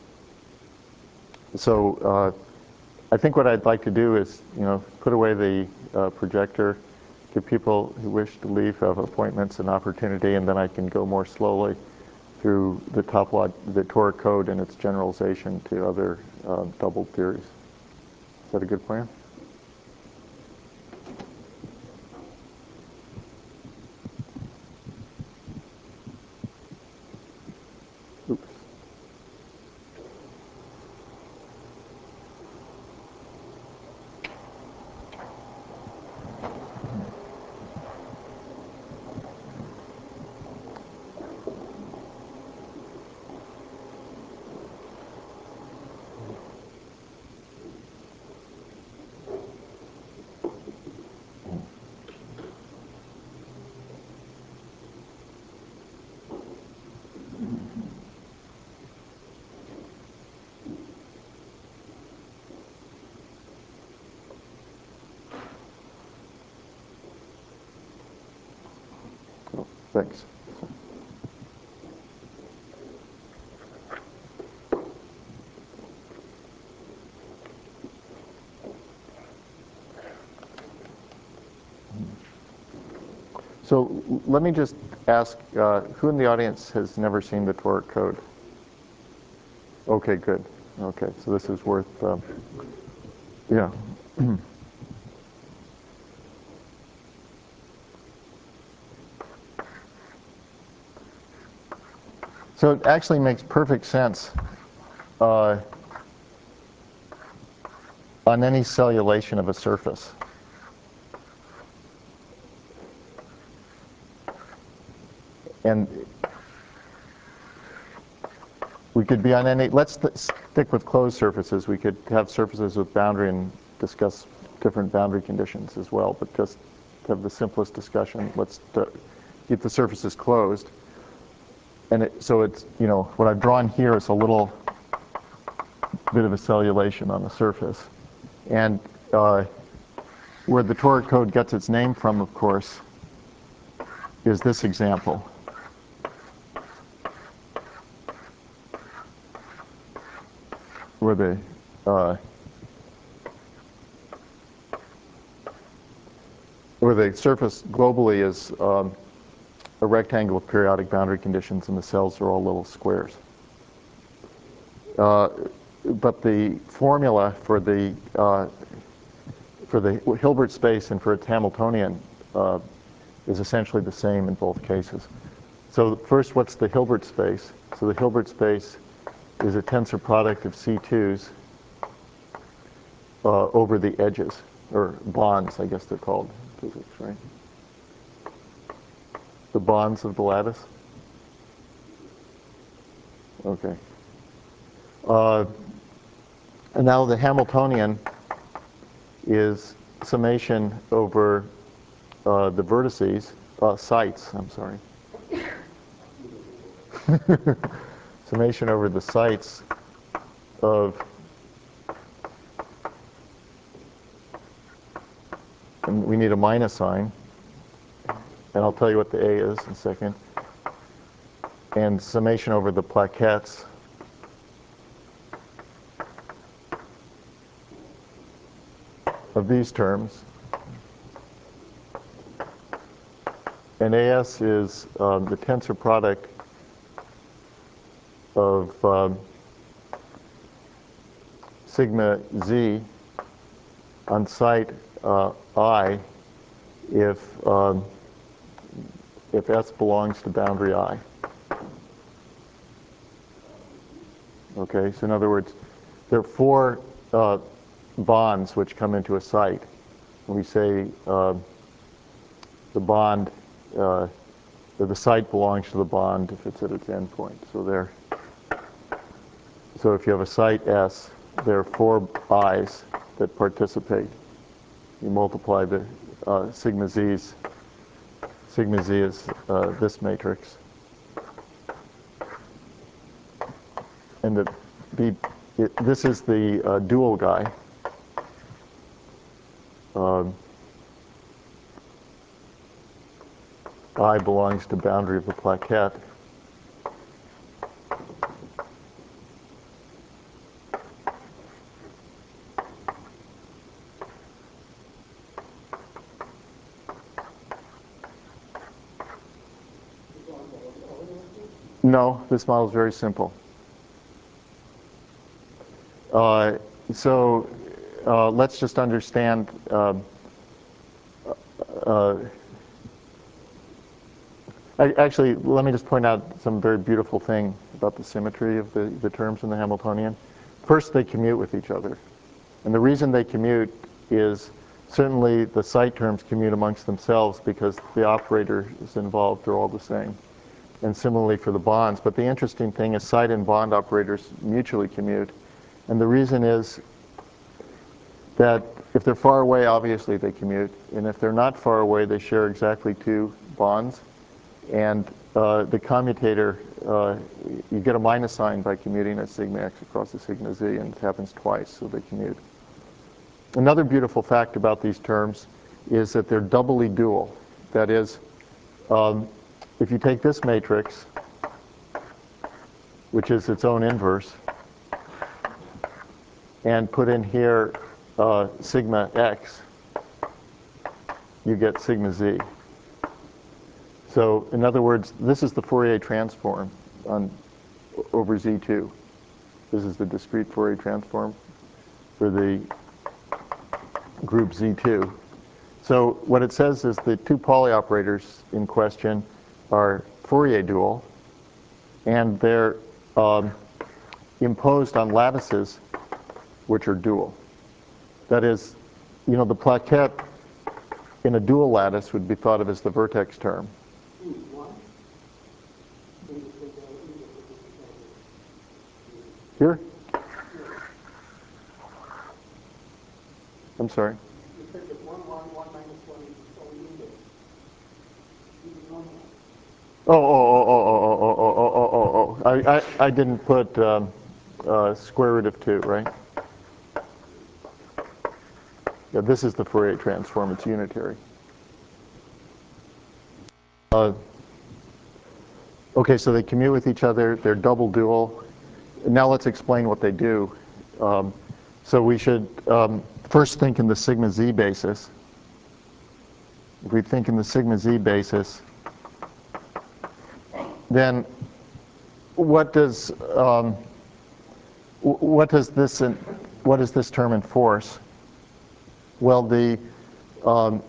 So uh, I think what I'd like to do is, you know, put away the uh, projector, give people who wish to leave, have appointments, an opportunity, and then I can go more slowly through the topolog the toric code and its generalization to other uh, doubled theories. Is that a good plan? Oops. Thanks. So let me just ask, uh, who in the audience has never seen the toric code? Okay, good. Okay, so this is worth, um, yeah. So it actually makes perfect sense uh, on any cellulation of a surface. And we could be on any, let's stick with closed surfaces. We could have surfaces with boundary and discuss different boundary conditions as well, but just to have the simplest discussion, let's keep the surfaces closed. And it, so it's, you know, what I've drawn here is a little bit of a cellulation on the surface. And uh, where the toric code gets its name from, of course, is this example. Where the uh, where the surface globally is um, a rectangle with periodic boundary conditions, and the cells are all little squares. Uh, but the formula for the uh, for the Hilbert space and for its Hamiltonian uh, is essentially the same in both cases. So first, what's the Hilbert space? So the Hilbert space is a tensor product of C twos uh, over the edges, or bonds, I guess they're called in physics, right? The bonds of the lattice? Okay. Uh, And now the Hamiltonian is summation over uh, the vertices, uh, sites, I'm sorry. Summation over the sites of, and we need a minus sign, and I'll tell you what the A is in a second, and summation over the plaquettes of these terms. And A S is um, the tensor product of um, sigma z on site uh, I if, um, if S belongs to boundary I. Okay, so in other words, there are four uh, bonds which come into a site. And we say uh, the bond, uh, the site belongs to the bond if it's at its endpoint. So there. So if you have a site S, there are four I's that participate. You multiply the uh, sigma z's. Sigma z is uh, this matrix. And the, the it, this is the uh, dual guy. Um, I belongs to boundary of the plaquette. No, this model is very simple. Uh, so uh, let's just understand uh, uh, actually, let me just point out some very beautiful thing about the symmetry of the, the terms in the Hamiltonian. First, they commute with each other. And the reason they commute is certainly the site terms commute amongst themselves because the operators involved are all the same. And similarly for the bonds. But the interesting thing is site and bond operators mutually commute. And the reason is that if they're far away, obviously they commute. And if they're not far away, they share exactly two bonds. And uh, the commutator, uh, you get a minus sign by commuting a sigma x across a sigma z, and it happens twice, so they commute. Another beautiful fact about these terms is that they're doubly dual. That is, um, if you take this matrix, which is its own inverse, and put in here uh, sigma x, you get sigma z. So in other words, this is the Fourier transform on, over Z two. This is the discrete Fourier transform for the group Z two. So what it says is the two Pauli operators in question are Fourier dual, and they're um, imposed on lattices which are dual. That is, you know, the plaquette in a dual lattice would be thought of as the vertex term. Here? I'm sorry. You said that one, one, one minus one is only index. Oh, oh, oh, oh, oh, oh, oh, oh, oh, oh, oh. I, I, I didn't put um, uh, square root of two, right? Yeah, this is the Fourier transform. It's unitary. Uh, okay, so they commute with each other. They're double dual. Now let's explain what they do. Um, so we should um, first think in the sigma z basis. If we think in the sigma z basis, then what does um, what does this what does this term enforce? Well, the um,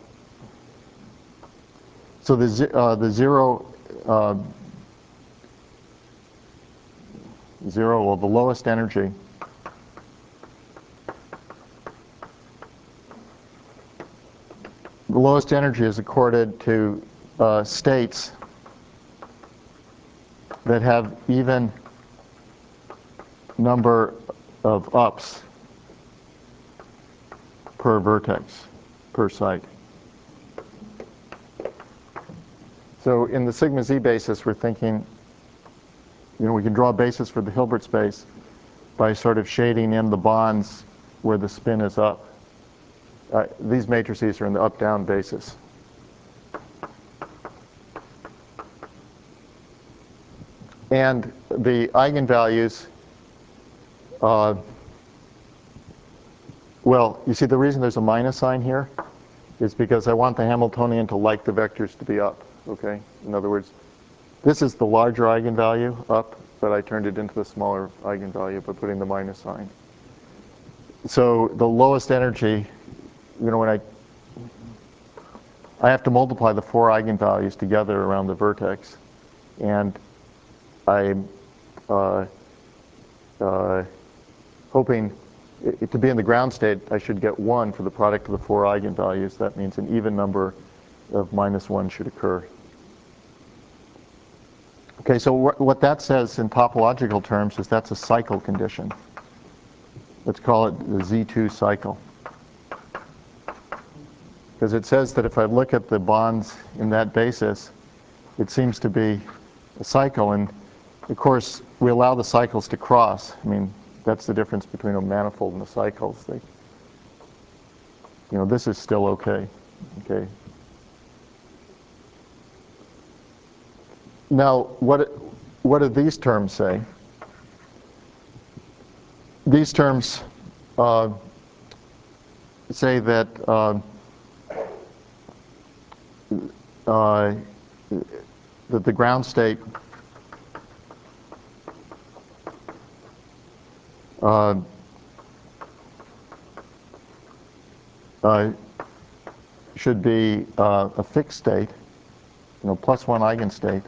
so the uh, the zero uh, zero well the lowest energy the lowest energy is accorded to uh, states that have even number of ups per vertex, per site. So in the sigma z basis, we're thinking, you know, we can draw a basis for the Hilbert space by sort of shading in the bonds where the spin is up. Uh, these matrices are in the up-down basis. And the eigenvalues, uh, well, you see the reason there's a minus sign here is because I want the Hamiltonian to like the vectors to be up, okay? In other words, this is the larger eigenvalue up, but I turned it into the smaller eigenvalue by putting the minus sign. So the lowest energy, you know, when I, I have to multiply the four eigenvalues together around the vertex, and I'm uh, uh, hoping it, to be in the ground state, I should get one for the product of the four eigenvalues. That means an even number of minus one should occur. Okay, so wh what that says in topological terms is that's a cycle condition. Let's call it the Z two cycle. Because it says that if I look at the bonds in that basis, it seems to be a cycle. And of course, we allow the cycles to cross. I mean, that's the difference between a manifold and the cycles. They, you know, this is still okay. Okay. Now, what what do these terms say? These terms uh, say that uh, uh, that the ground state uh, uh, should be uh, a fixed state, you know, plus one eigenstate.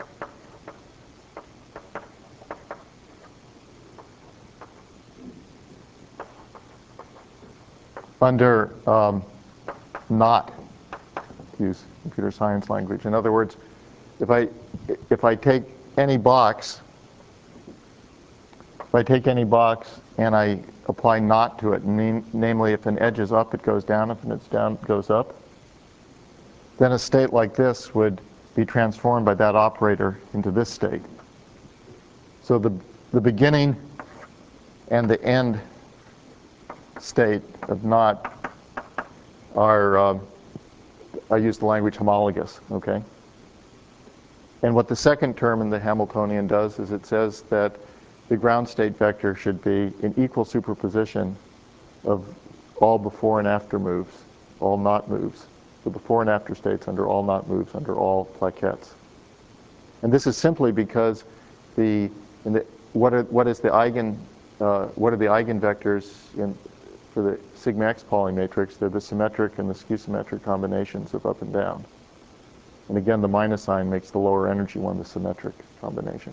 Under um, not, to use computer science language. In other words, if I if I take any box, if I take any box and I apply not to it, name, namely if an edge is up, it goes down. If it's down, it goes up. Then a state like this would be transformed by that operator into this state. So the the beginning and the end state of not are, uh, I use the language homologous, okay? And what the second term in the Hamiltonian does is it says that the ground state vector should be an equal superposition of all before and after moves, all not moves. The before and after states under all not moves, under all plaquettes. And this is simply because the, in the what, are, what is the eigen, uh, what are the eigenvectors in for the sigma x Pauli matrix? They're the symmetric and the skew symmetric combinations of up and down. And again, the minus sign makes the lower energy one the symmetric combination.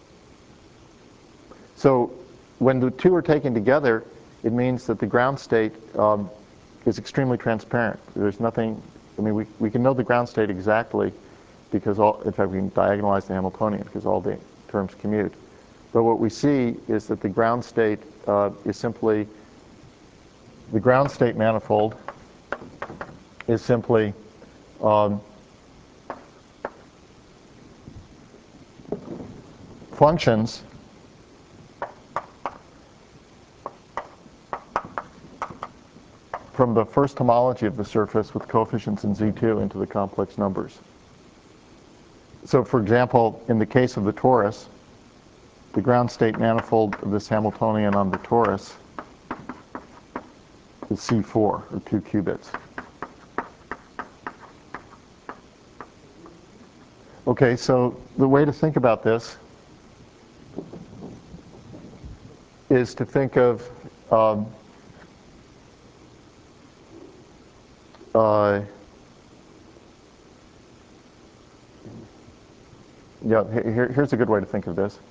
So when the two are taken together, it means that the ground state um, is extremely transparent. There's nothing, I mean, we, we can know the ground state exactly because all, in fact, we can diagonalize the Hamiltonian because all the terms commute. But what we see is that the ground state uh, is simply the ground state manifold is simply um, functions from the first homology of the surface with coefficients in Z two into the complex numbers. So for example, in the case of the torus, the ground state manifold of this Hamiltonian on the torus is C four, or two qubits. Okay, so the way to think about this is to think of um, uh, yeah, here, here's a good way to think of this.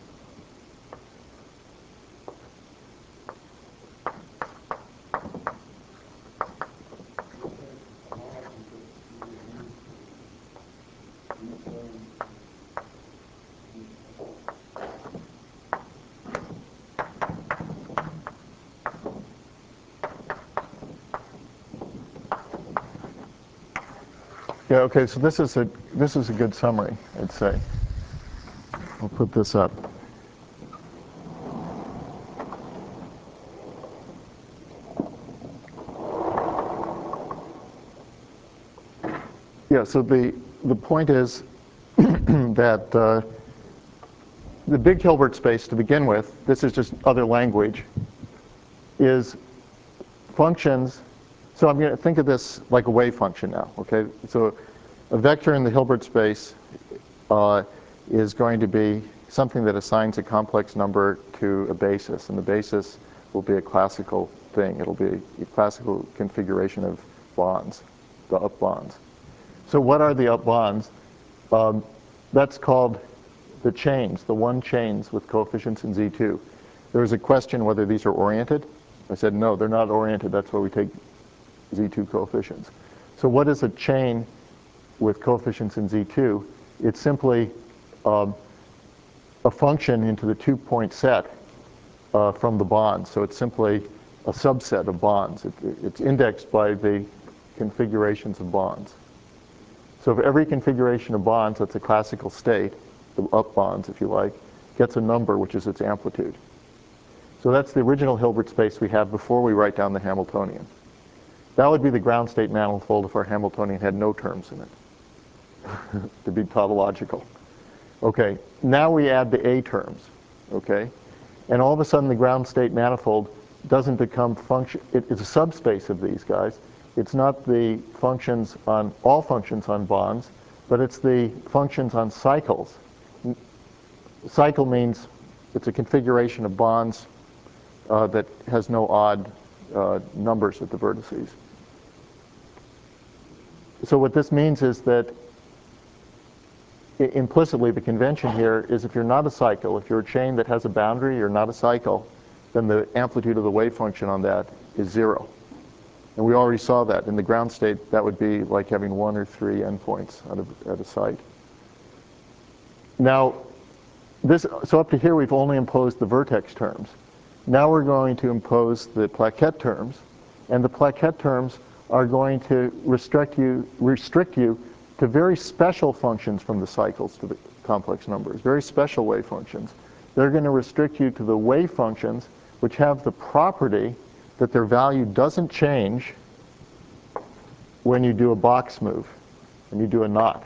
Yeah, okay, so this is a, this is a good summary, I'd say. I'll put this up. Yeah, so the, the point is that uh, the big Hilbert space to begin with, this is just other language, is functions. So I'm going to think of this like a wave function now, okay? So a vector in the Hilbert space uh, is going to be something that assigns a complex number to a basis, and the basis will be a classical thing. It'll be a classical configuration of bonds, the up bonds. So what are the up bonds? Um, that's called the chains, the one chains with coefficients in Z two. There was a question whether these are oriented. I said, no, they're not oriented. That's why we take Z two coefficients. So what is a chain with coefficients in Z two? It's simply um, a function into the two-point set uh, from the bonds. So it's simply a subset of bonds. It, it's indexed by the configurations of bonds. So if every configuration of bonds that's a classical state, the up bonds, if you like, gets a number, which is its amplitude. So that's the original Hilbert space we had before we write down the Hamiltonian. That would be the ground state manifold if our Hamiltonian had no terms in it, to be tautological. Okay, now we add the A terms, okay? And all of a sudden the ground state manifold doesn't become function, it, it's a subspace of these guys. It's not the functions on, all functions on bonds, but it's the functions on cycles. Cycle means it's a configuration of bonds uh, that has no odd uh, numbers at the vertices. So what this means is that implicitly the convention here is if you're not a cycle, if you're a chain that has a boundary, you're not a cycle, then the amplitude of the wave function on that is zero. And we already saw that. In the ground state, that would be like having one or three endpoints at a, at a site. Now, this, so up to here we've only imposed the vertex terms. Now we're going to impose the plaquette terms, and the plaquette terms are going to restrict you, restrict you to very special functions from the cycles to the complex numbers, very special wave functions. They're going to restrict you to the wave functions which have the property that their value doesn't change when you do a box move, when you do a knot.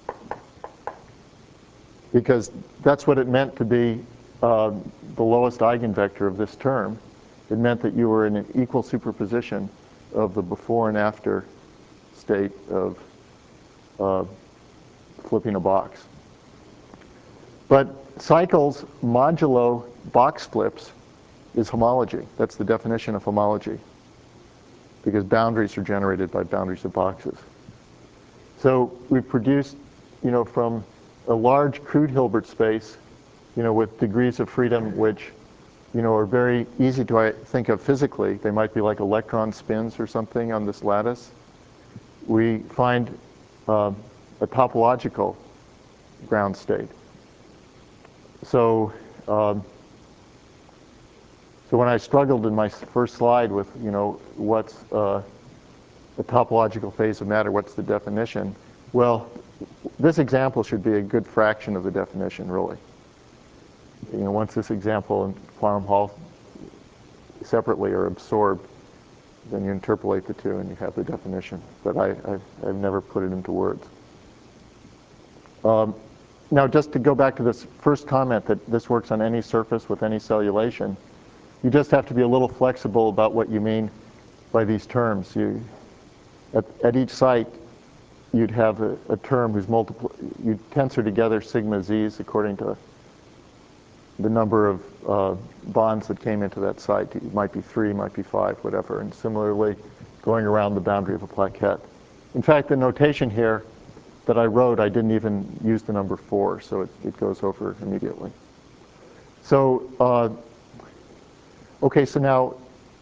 Because that's what it meant to be uh, the lowest eigenvector of this term. It meant that you were in an equal superposition of the before and after state of uh, flipping a box. But cycles modulo box flips is homology. That's the definition of homology, because boundaries are generated by boundaries of boxes. So we've produced, you know, from a large crude Hilbert space, you know, with degrees of freedom which, you know, are very easy to think of physically. They might be like electron spins or something on this lattice. We find uh, a topological ground state. So, um, so when I struggled in my first slide with, you know, what's uh, the topological phase of matter, what's the definition? Well, this example should be a good fraction of the definition, really. You know, once this example and quantum Hall separately are absorbed, then you interpolate the two and you have the definition. But I, I've, I've never put it into words. Um, now, just to go back to this first comment that this works on any surface with any cellulation, you just have to be a little flexible about what you mean by these terms. You, at, at each site, you'd have a, a term whose multiple, you'd tensor together sigma z's according to the number of uh, bonds that came into that site. It might be three, might be five, whatever. And similarly, going around the boundary of a plaquette. In fact, the notation here that I wrote, I didn't even use the number four, so it, it goes over immediately. So, uh, okay, so now,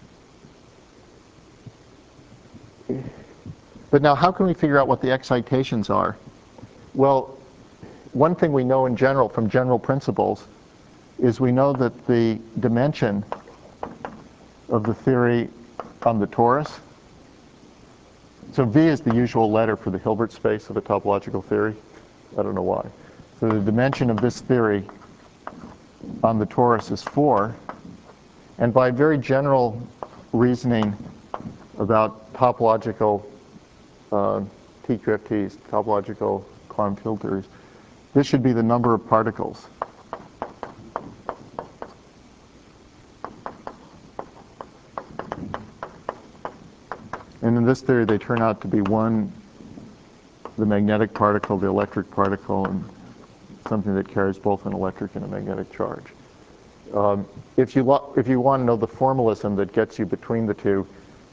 but now how can we figure out what the excitations are? Well, one thing we know in general from general principles is we know that the dimension of the theory on the torus so V is the usual letter for the Hilbert space of a topological theory. I don't know why. So the dimension of this theory on the torus is four. And by very general reasoning about topological uh, T Q F Ts, topological quantum field theories, this should be the number of particles. And in this theory, they turn out to be one, the magnetic particle, the electric particle, and something that carries both an electric and a magnetic charge. Um, if you lo- if you want to know the formalism that gets you between the two,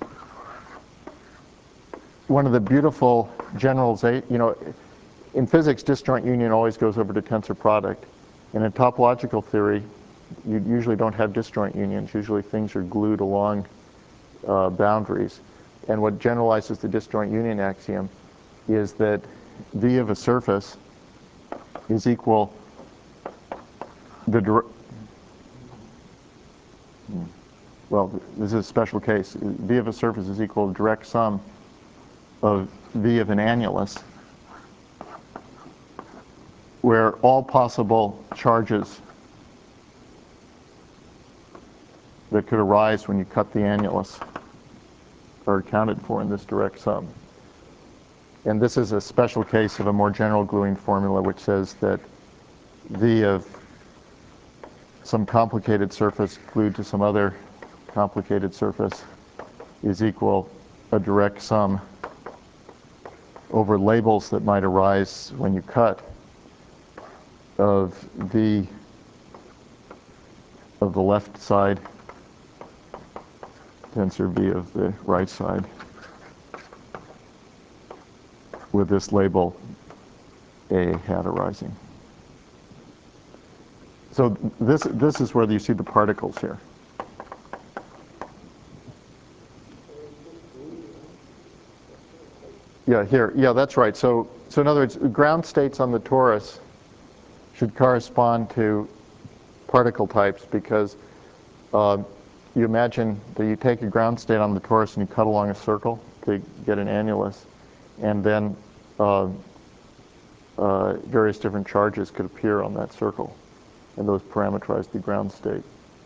one of the beautiful generalizations, you know, in physics, disjoint union always goes over to tensor product. And in topological theory, you usually don't have disjoint unions. Usually things are glued along uh, boundaries. And what generalizes the disjoint union axiom is that V of a surface is equal the dir- well, this is a special case. V of a surface is equal to direct sum of V of an annulus, where all possible charges that could arise when you cut the annulus are accounted for in this direct sum. And this is a special case of a more general gluing formula which says that V of some complicated surface glued to some other complicated surface is equal a direct sum over labels that might arise when you cut of V of the left side tensor V of the right side with this label A hat arising. So this this is where you see the particles here. Yeah, here. Yeah, that's right. So so in other words, ground states on the torus should correspond to particle types because uh, you imagine that you take a ground state on the torus and you cut along a circle to get an annulus, and then uh, uh, various different charges could appear on that circle, and those parameterize the ground state.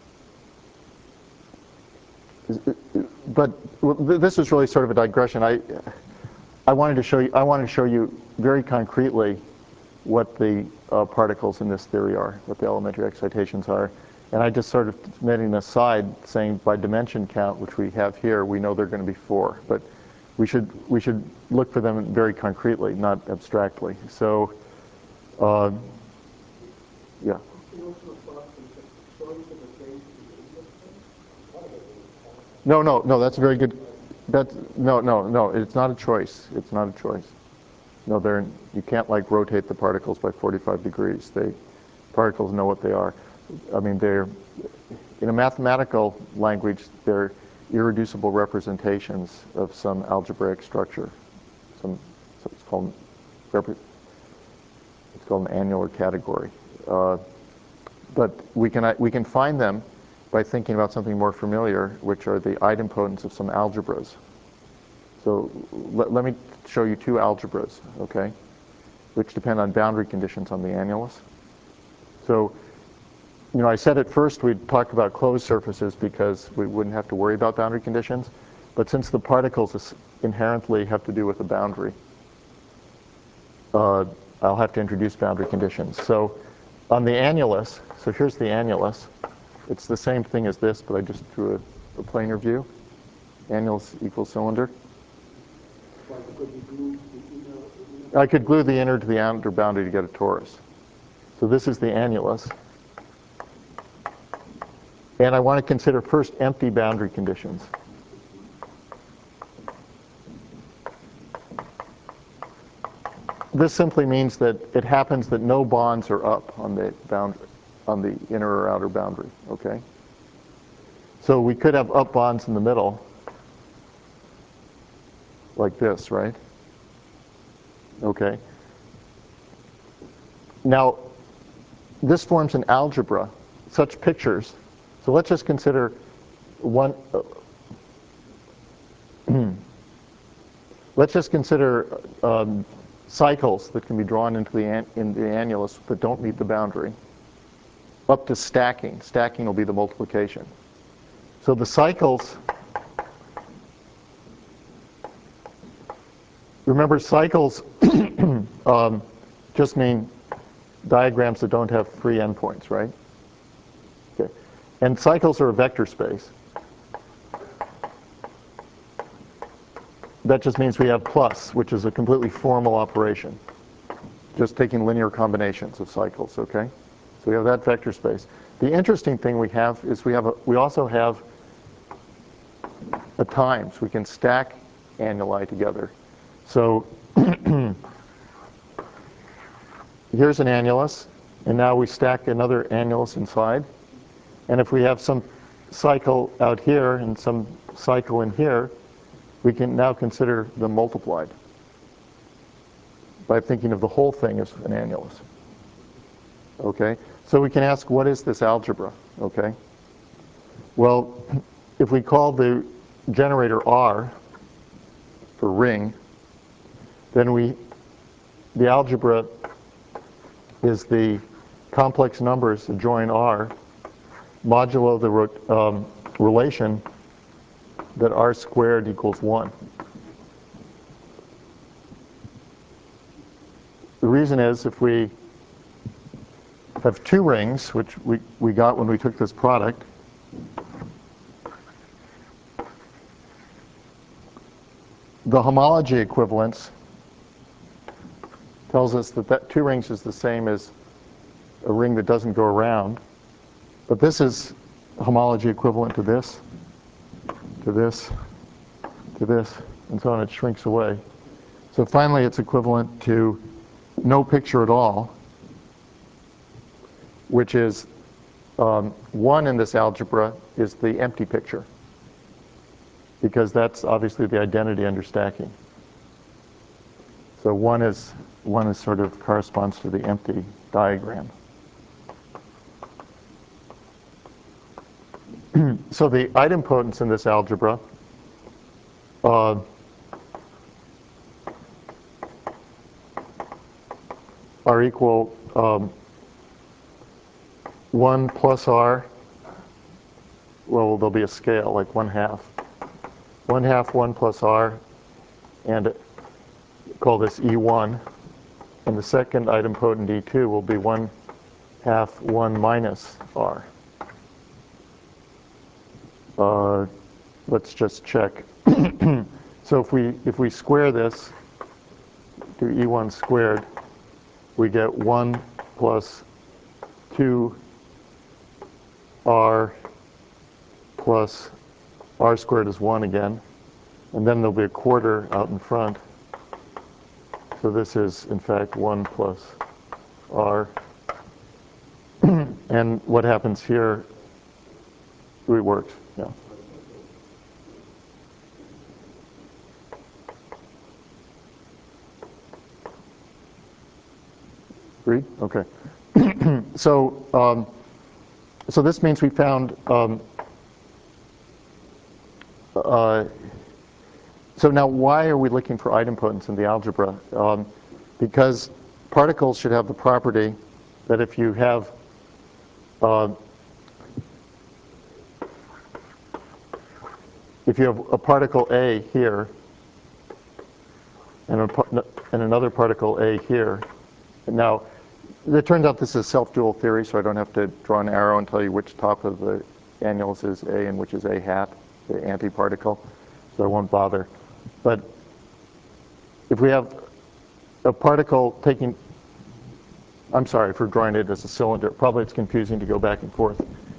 But this is really sort of a digression. I I wanted to show you I wanted to show you very concretely what the uh, particles in this theory are, what the elementary excitations are. And I just sort of made an aside saying by dimension count, which we have here, we know they're going to be four. But we should we should look for them very concretely, not abstractly. So, uh, yeah. No, no, no. That's a very good. That's no, no, no. It's not a choice. It's not a choice. No, they're you can't like rotate the particles by forty-five degrees. They particles know what they are. I mean, they're in a mathematical language, they're irreducible representations of some algebraic structure. Some so it's called it's called an annular category. Uh, but we can we can find them by thinking about something more familiar, which are the idempotents of some algebras. So let, let me show you two algebras, okay, which depend on boundary conditions on the annulus. So, you know, I said at first we'd talk about closed surfaces because we wouldn't have to worry about boundary conditions. But since the particles inherently have to do with the boundary, uh, I'll have to introduce boundary conditions. So on the annulus, so here's the annulus. It's the same thing as this, but I just drew a, a planar view. Annulus equals cylinder. I could glue the inner to the outer boundary to get a torus. So this is the annulus. And I want to consider first empty boundary conditions. This simply means that it happens that no bonds are up on the boundary, on the inner or outer boundary, okay? So we could have up bonds in the middle, like this, right? Okay. Now, this forms an algebra, such pictures. So let's just consider one. Uh, let's just consider um, cycles that can be drawn into the, an in the annulus that don't meet the boundary, up to stacking. Stacking will be the multiplication. So the cycles, remember cycles um, just mean diagrams that don't have free endpoints, right? Okay. And cycles are a vector space. That just means we have plus, which is a completely formal operation, just taking linear combinations of cycles, okay? So we have that vector space. The interesting thing we have is we have a, we also have a times. We can stack annuli together. So here's an annulus, and now we stack another annulus inside. And if we have some cycle out here and some cycle in here, we can now consider them multiplied by thinking of the whole thing as an annulus. Okay? So we can ask, what is this algebra? Okay? Well, if we call the generator R for ring, then we, the algebra is the complex numbers that join R modulo the um, relation that R squared equals one. The reason is if we have two rings, which we, we got when we took this product, the homology equivalence tells us that, that two rings is the same as a ring that doesn't go around. But this is homology equivalent to this, to this, to this, and so on. It shrinks away. So finally, it's equivalent to no picture at all, which is um, one in this algebra is the empty picture, because that's obviously the identity under stacking. So one is one is sort of corresponds to the empty diagram. So the idempotents in this algebra uh, are equal um, one plus R. Well, there'll be a scale, like one half. One half one plus R, and call this E one. And the second idempotent E two will be one half one minus R. Uh, let's just check. So if we if we square this, do E one squared, we get one plus two R plus R squared is one again, and then there'll be a quarter out in front. So this is in fact one plus R. And what happens here? It works. Yeah. Agreed? Okay. so, um, so this means we found. Um, uh, so now, why are we looking for idempotents in the algebra? Um, because particles should have the property that if you have uh, if you have a particle A here and, a, and another particle A here, and now it turns out this is self-dual theory, so I don't have to draw an arrow and tell you which top of the annulus is A and which is A hat, the antiparticle, so I won't bother. But if we have a particle taking, I'm sorry for drawing it as a cylinder, probably it's confusing to go back and forth.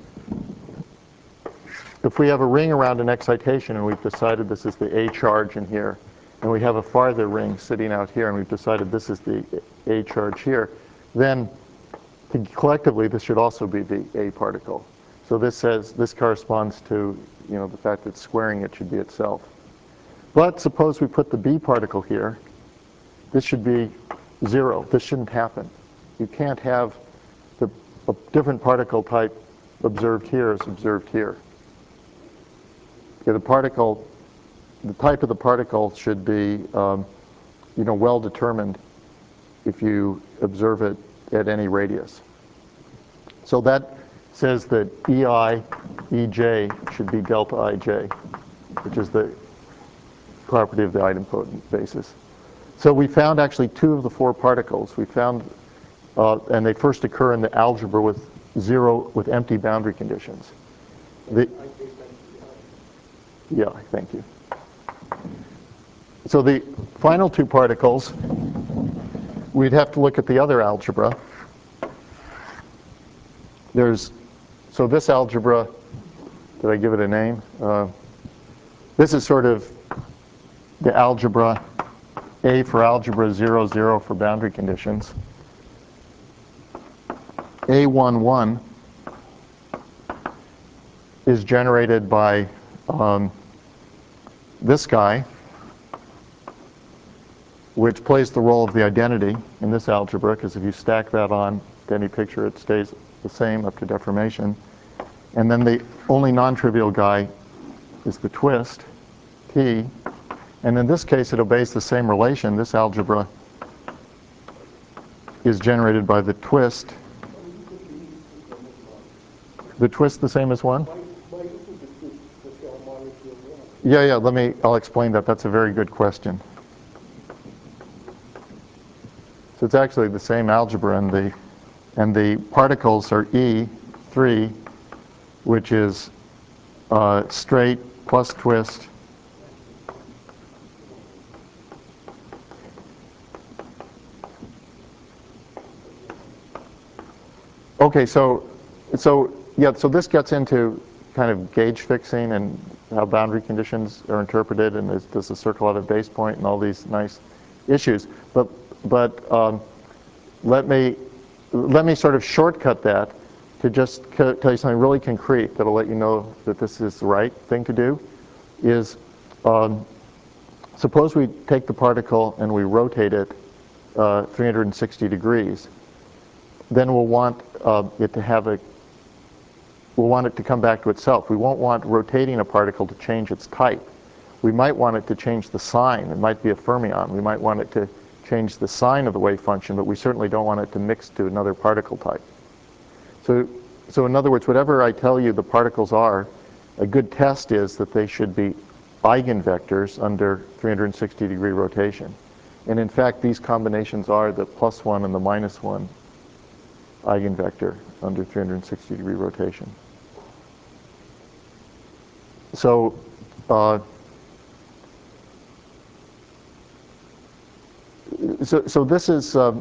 If we have a ring around an excitation and we've decided this is the A charge in here, and we have a farther ring sitting out here and we've decided this is the A charge here, then to, collectively this should also be the A particle. So this says, this corresponds to, you know, the fact that squaring it should be itself. But suppose we put the B particle here, this should be zero. This shouldn't happen. You can't have the, a different particle type observed here as observed here. Okay, the particle the type of the particle should be, um, you know, well determined if you observe it at any radius. So that says that E I, E J should be delta I J, which is the property of the idempotent basis. So we found actually two of the four particles. We found, uh, and they first occur in the algebra with zero, with empty boundary conditions. The, yeah, thank you. So the final two particles, we'd have to look at the other algebra. There's, so this algebra, did I give it a name? Uh, this is sort of the algebra, A for algebra, zero, zero for boundary conditions. A one, one is generated by um, this guy, which plays the role of the identity in this algebra, because if you stack that on to any picture, it stays the same up to deformation. And then the only non-trivial guy is the twist, T. And in this case, it obeys the same relation. This algebra is generated by the twist. The twist the same as one? Yeah, yeah, let me, I'll explain that. That's a very good question. So it's actually the same algebra, and the, and the particles are E three, which is uh, straight plus twist Okay, so, so yeah, so this gets into kind of gauge fixing and how boundary conditions are interpreted, and does the circle have a base point, and all these nice issues. But, but um, let me let me sort of shortcut that to just tell you something really concrete that'll let you know that this is the right thing to do. Is um, suppose we take the particle and we rotate it uh, three hundred sixty degrees. Then we'll want uh, it to have a, we'll want it to come back to itself. We won't want rotating a particle to change its type. We might want it to change the sign. It might be a fermion. We might want it to change the sign of the wave function, but we certainly don't want it to mix to another particle type. So, so in other words, whatever I tell you the particles are, a good test is that they should be eigenvectors under three hundred sixty degree rotation. And in fact, these combinations are the plus one and the minus one eigenvector under three hundred sixty degree rotation. So, uh, so, so this is, um,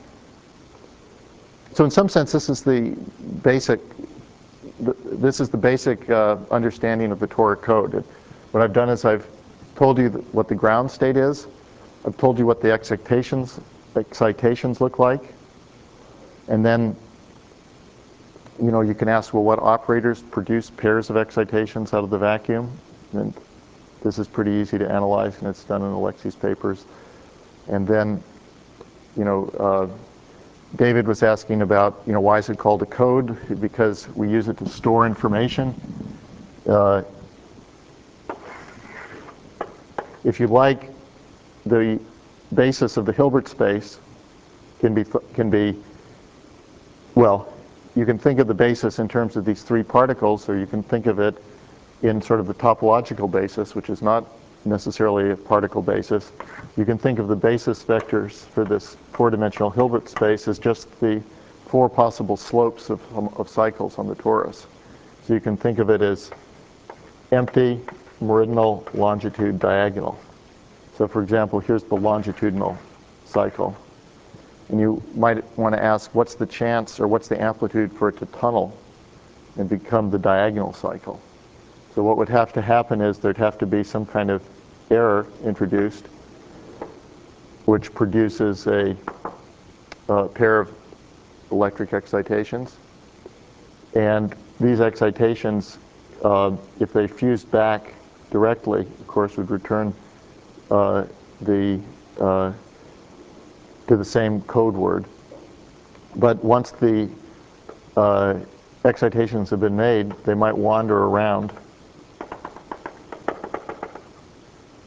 so in some sense, this is the basic, the, this is the basic uh, understanding of the toric code. It, what I've done is I've told you what the ground state is. I've told you what the excitations, excitations look like. And then, you know, you can ask, well, what operators produce pairs of excitations out of the vacuum? And this is pretty easy to analyze, and it's done in Alexi's papers. And then, you know, uh, David was asking about, you know, why is it called a code? Because we use it to store information. Uh, if you like, the basis of the Hilbert space can be, can be, well, you can think of the basis in terms of these three particles, or you can think of it in sort of the topological basis, which is not necessarily a particle basis. You can think of the basis vectors for this four-dimensional Hilbert space as just the four possible slopes of, of cycles on the torus. So you can think of it as empty, meridional, longitude, diagonal. So for example, here's the longitudinal cycle. And you might want to ask, what's the chance or what's the amplitude for it to tunnel and become the diagonal cycle? So what would have to happen is there'd have to be some kind of error introduced which produces a, a pair of electric excitations. And these excitations, uh, if they fused back directly, of course, would return uh, the uh, to the same code word. But once the uh, excitations have been made, they might wander around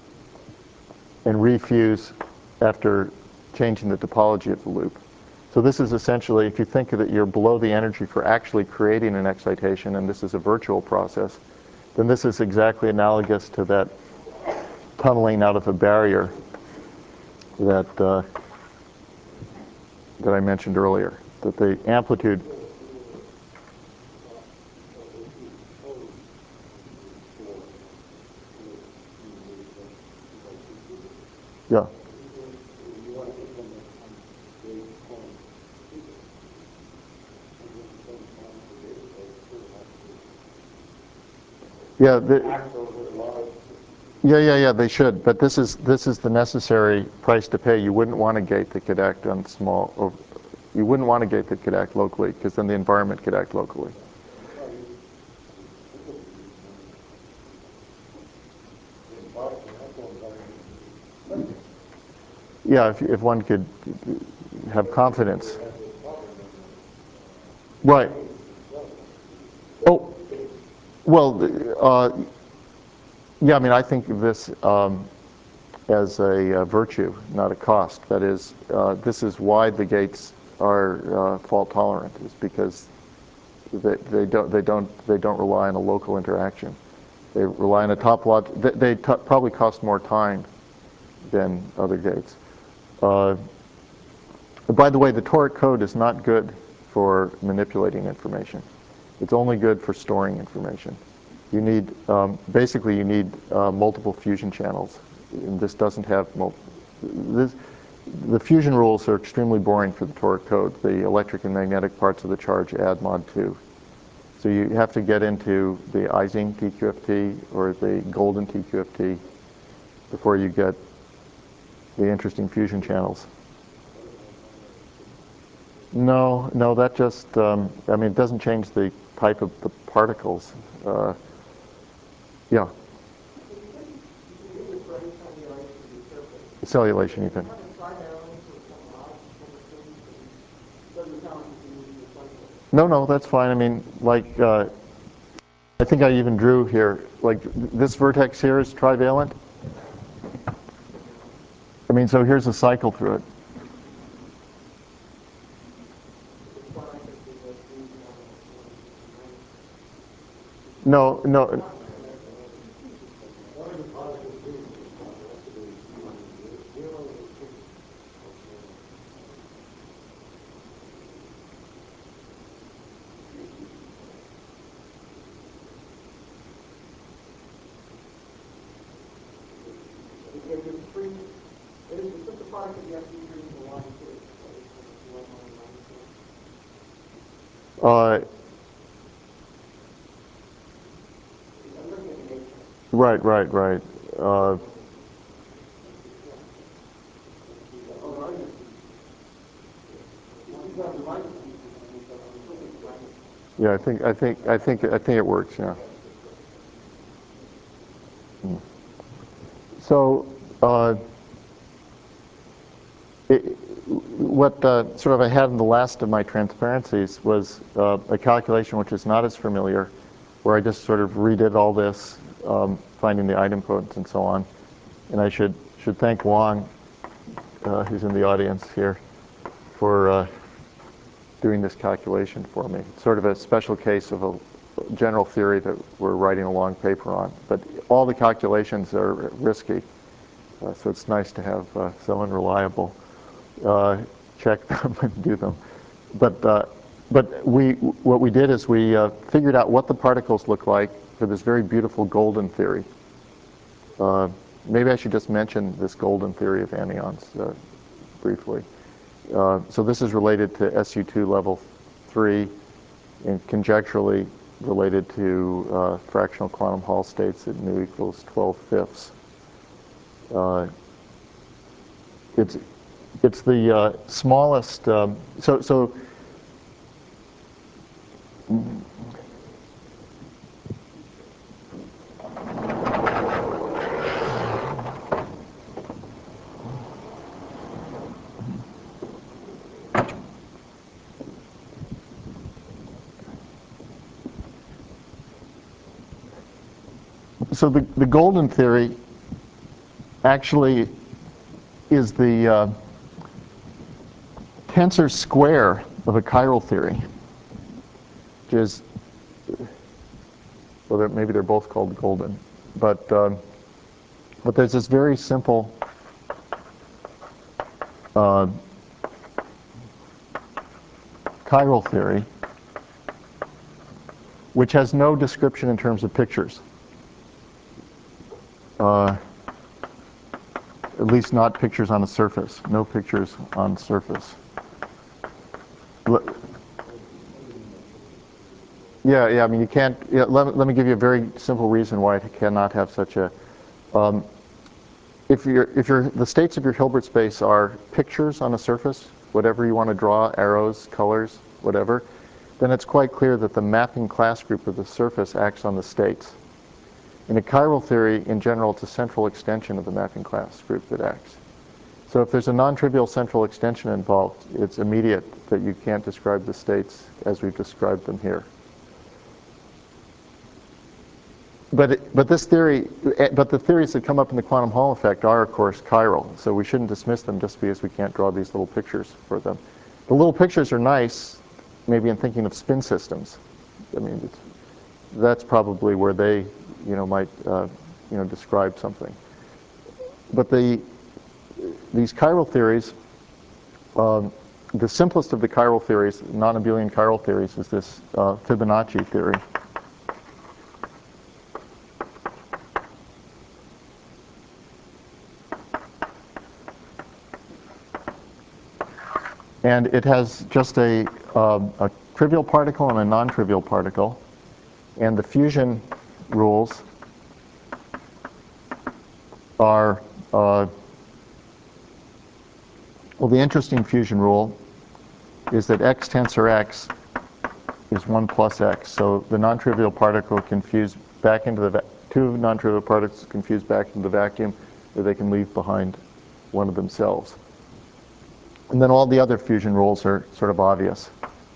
and refuse after changing the topology of the loop. So this is essentially, if you think that you're below the energy for actually creating an excitation, and this is a virtual process, then this is exactly analogous to that tunneling out of a barrier that uh, that I mentioned earlier, that the amplitude. Yeah. Yeah. The, yeah, yeah, yeah. They should, but this is this is the necessary price to pay. You wouldn't want a gate that could act on small, or you wouldn't want a gate that could act locally, because then the environment could act locally. Yeah, if if one could have confidence. Right. Oh, well, uh, yeah, I mean, I think of this um, as a uh, virtue, not a cost. That is, uh, this is why the gates are uh, fault tolerant, is because they, they don't they don't they don't rely on a local interaction. They rely on a topological. They, they t probably cost more time than other gates. Uh, by the way, the toric code is not good for manipulating information. It's only good for storing information. You need, um, basically you need uh, multiple fusion channels. And this doesn't have, mul this, the fusion rules are extremely boring for the toric code. The electric and magnetic parts of the charge add mod two. So you have to get into the Ising T Q F T or the golden T Q F T before you get the interesting fusion channels. No, no, that just, um, I mean, it doesn't change the type of the particles. Uh, yeah. Cellulation, Ethan. No, no, that's fine. I mean, like, uh, I think I even drew here, like, this vertex here is trivalent. I mean, so here's a cycle through it. No, no. Uh, right, right, right. Uh, yeah, I think, I think, I think, I think it works. Yeah. Hmm. So, uh, it, what uh, sort of I had in the last of my transparencies was uh, a calculation which is not as familiar, where I just sort of redid all this, um, finding the idempotent and so on. And I should should thank Wang, uh, who's in the audience here, for uh, doing this calculation for me. It's sort of a special case of a general theory that we're writing a long paper on. But all the calculations are risky, uh, so it's nice to have uh, someone reliable uh, check them and do them. But uh, but we what we did is we uh, figured out what the particles look like for this very beautiful golden theory. Uh, maybe I should just mention this golden theory of anions uh, briefly. Uh, so this is related to S U two level three and conjecturally related to uh, fractional quantum Hall states at nu equals twelve fifths. Uh, it's it's the uh, smallest. Um, so so. So the, the golden theory actually is the uh, tensor square of a chiral theory, which is, well, they're, maybe they're both called golden, but um, but there's this very simple uh, chiral theory which has no description in terms of pictures. Uh, at least not pictures on a surface. No pictures on surface. L yeah, yeah. I mean, you can't. Yeah, let, let me give you a very simple reason why it cannot have such a. Um, if you're, if you're, the states of your Hilbert space are pictures on a surface, whatever you want to draw, arrows, colors, whatever, then it's quite clear that the mapping class group of the surface acts on the states. In a chiral theory, in general, it's a central extension of the mapping class group that acts. So if there's a non-trivial central extension involved, it's immediate that you can't describe the states as we've described them here. But, it, but this theory, but the theories that come up in the quantum Hall effect are, of course, chiral. So we shouldn't dismiss them just because we can't draw these little pictures for them. The little pictures are nice, maybe in thinking of spin systems. I mean, it's, that's probably where they, you know, might, uh, you know, describe something. But the these chiral theories, um, the simplest of the chiral theories, non-abelian chiral theories, is this uh, Fibonacci theory. And it has just a, um, a trivial particle and a non-trivial particle. And the fusion rules are, uh, well, the interesting fusion rule is that x tensor x is one plus x. So the non-trivial particle can fuse back into the, two non-trivial particles can fuse back into the vacuum, or they can leave behind one of themselves. And then all the other fusion rules are sort of obvious.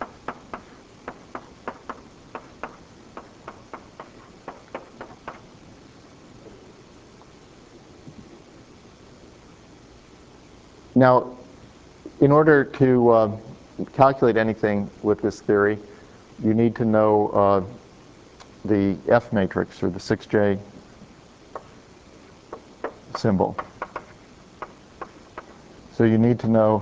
Now, in order to uh, calculate anything with this theory, you need to know uh, the F matrix, or the six J symbol. So you need to know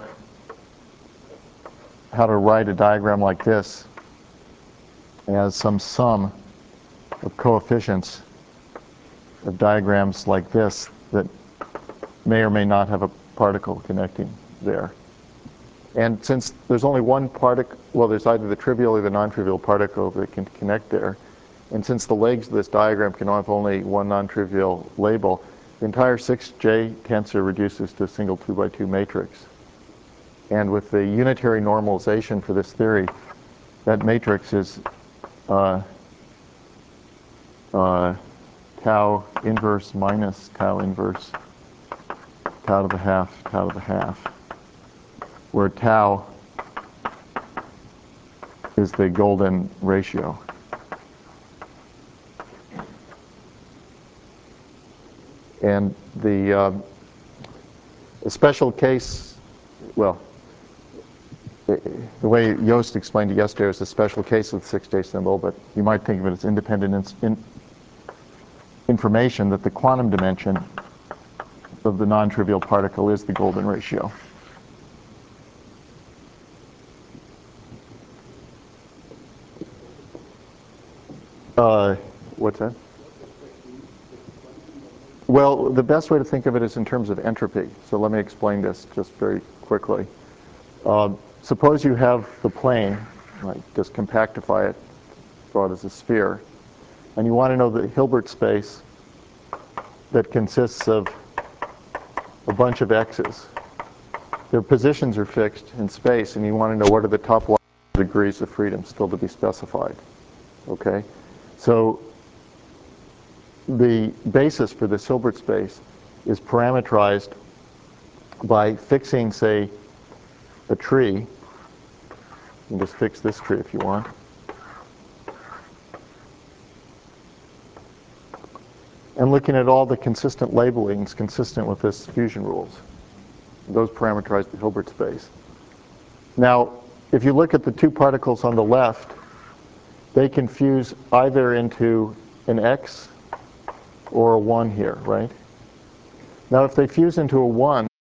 how to write a diagram like this as some sum of coefficients of diagrams like this that may or may not have a particle connecting there. And since there's only one particle, well, there's either the trivial or the non-trivial particle that can connect there, and since the legs of this diagram can have only one non-trivial label, the entire six J tensor reduces to a single two by two matrix. And with the unitary normalization for this theory, that matrix is uh, uh, tau inverse minus tau inverse, tau to the half, tau to the half, where tau is the golden ratio. And the uh, a special case, well, the way Joost explained it yesterday was a special case of the six J symbol, but you might think of it as independent in information that the quantum dimension of the non-trivial particle is the golden ratio. Uh, what's that? Well, the best way to think of it is in terms of entropy. So let me explain this just very quickly. Um, suppose you have the plane, like just compactify it, draw it as a sphere, and you want to know the Hilbert space that consists of a bunch of x's. Their positions are fixed in space, and you want to know what are the topological degrees of freedom still to be specified. Okay? So the basis for this Hilbert space is parameterized by fixing, say, a tree. You can just fix this tree if you want. And looking at all the consistent labelings consistent with this fusion rules. Those parameterize the Hilbert space. Now, if you look at the two particles on the left, they can fuse either into an X or a one here, right? Now, if they fuse into a one,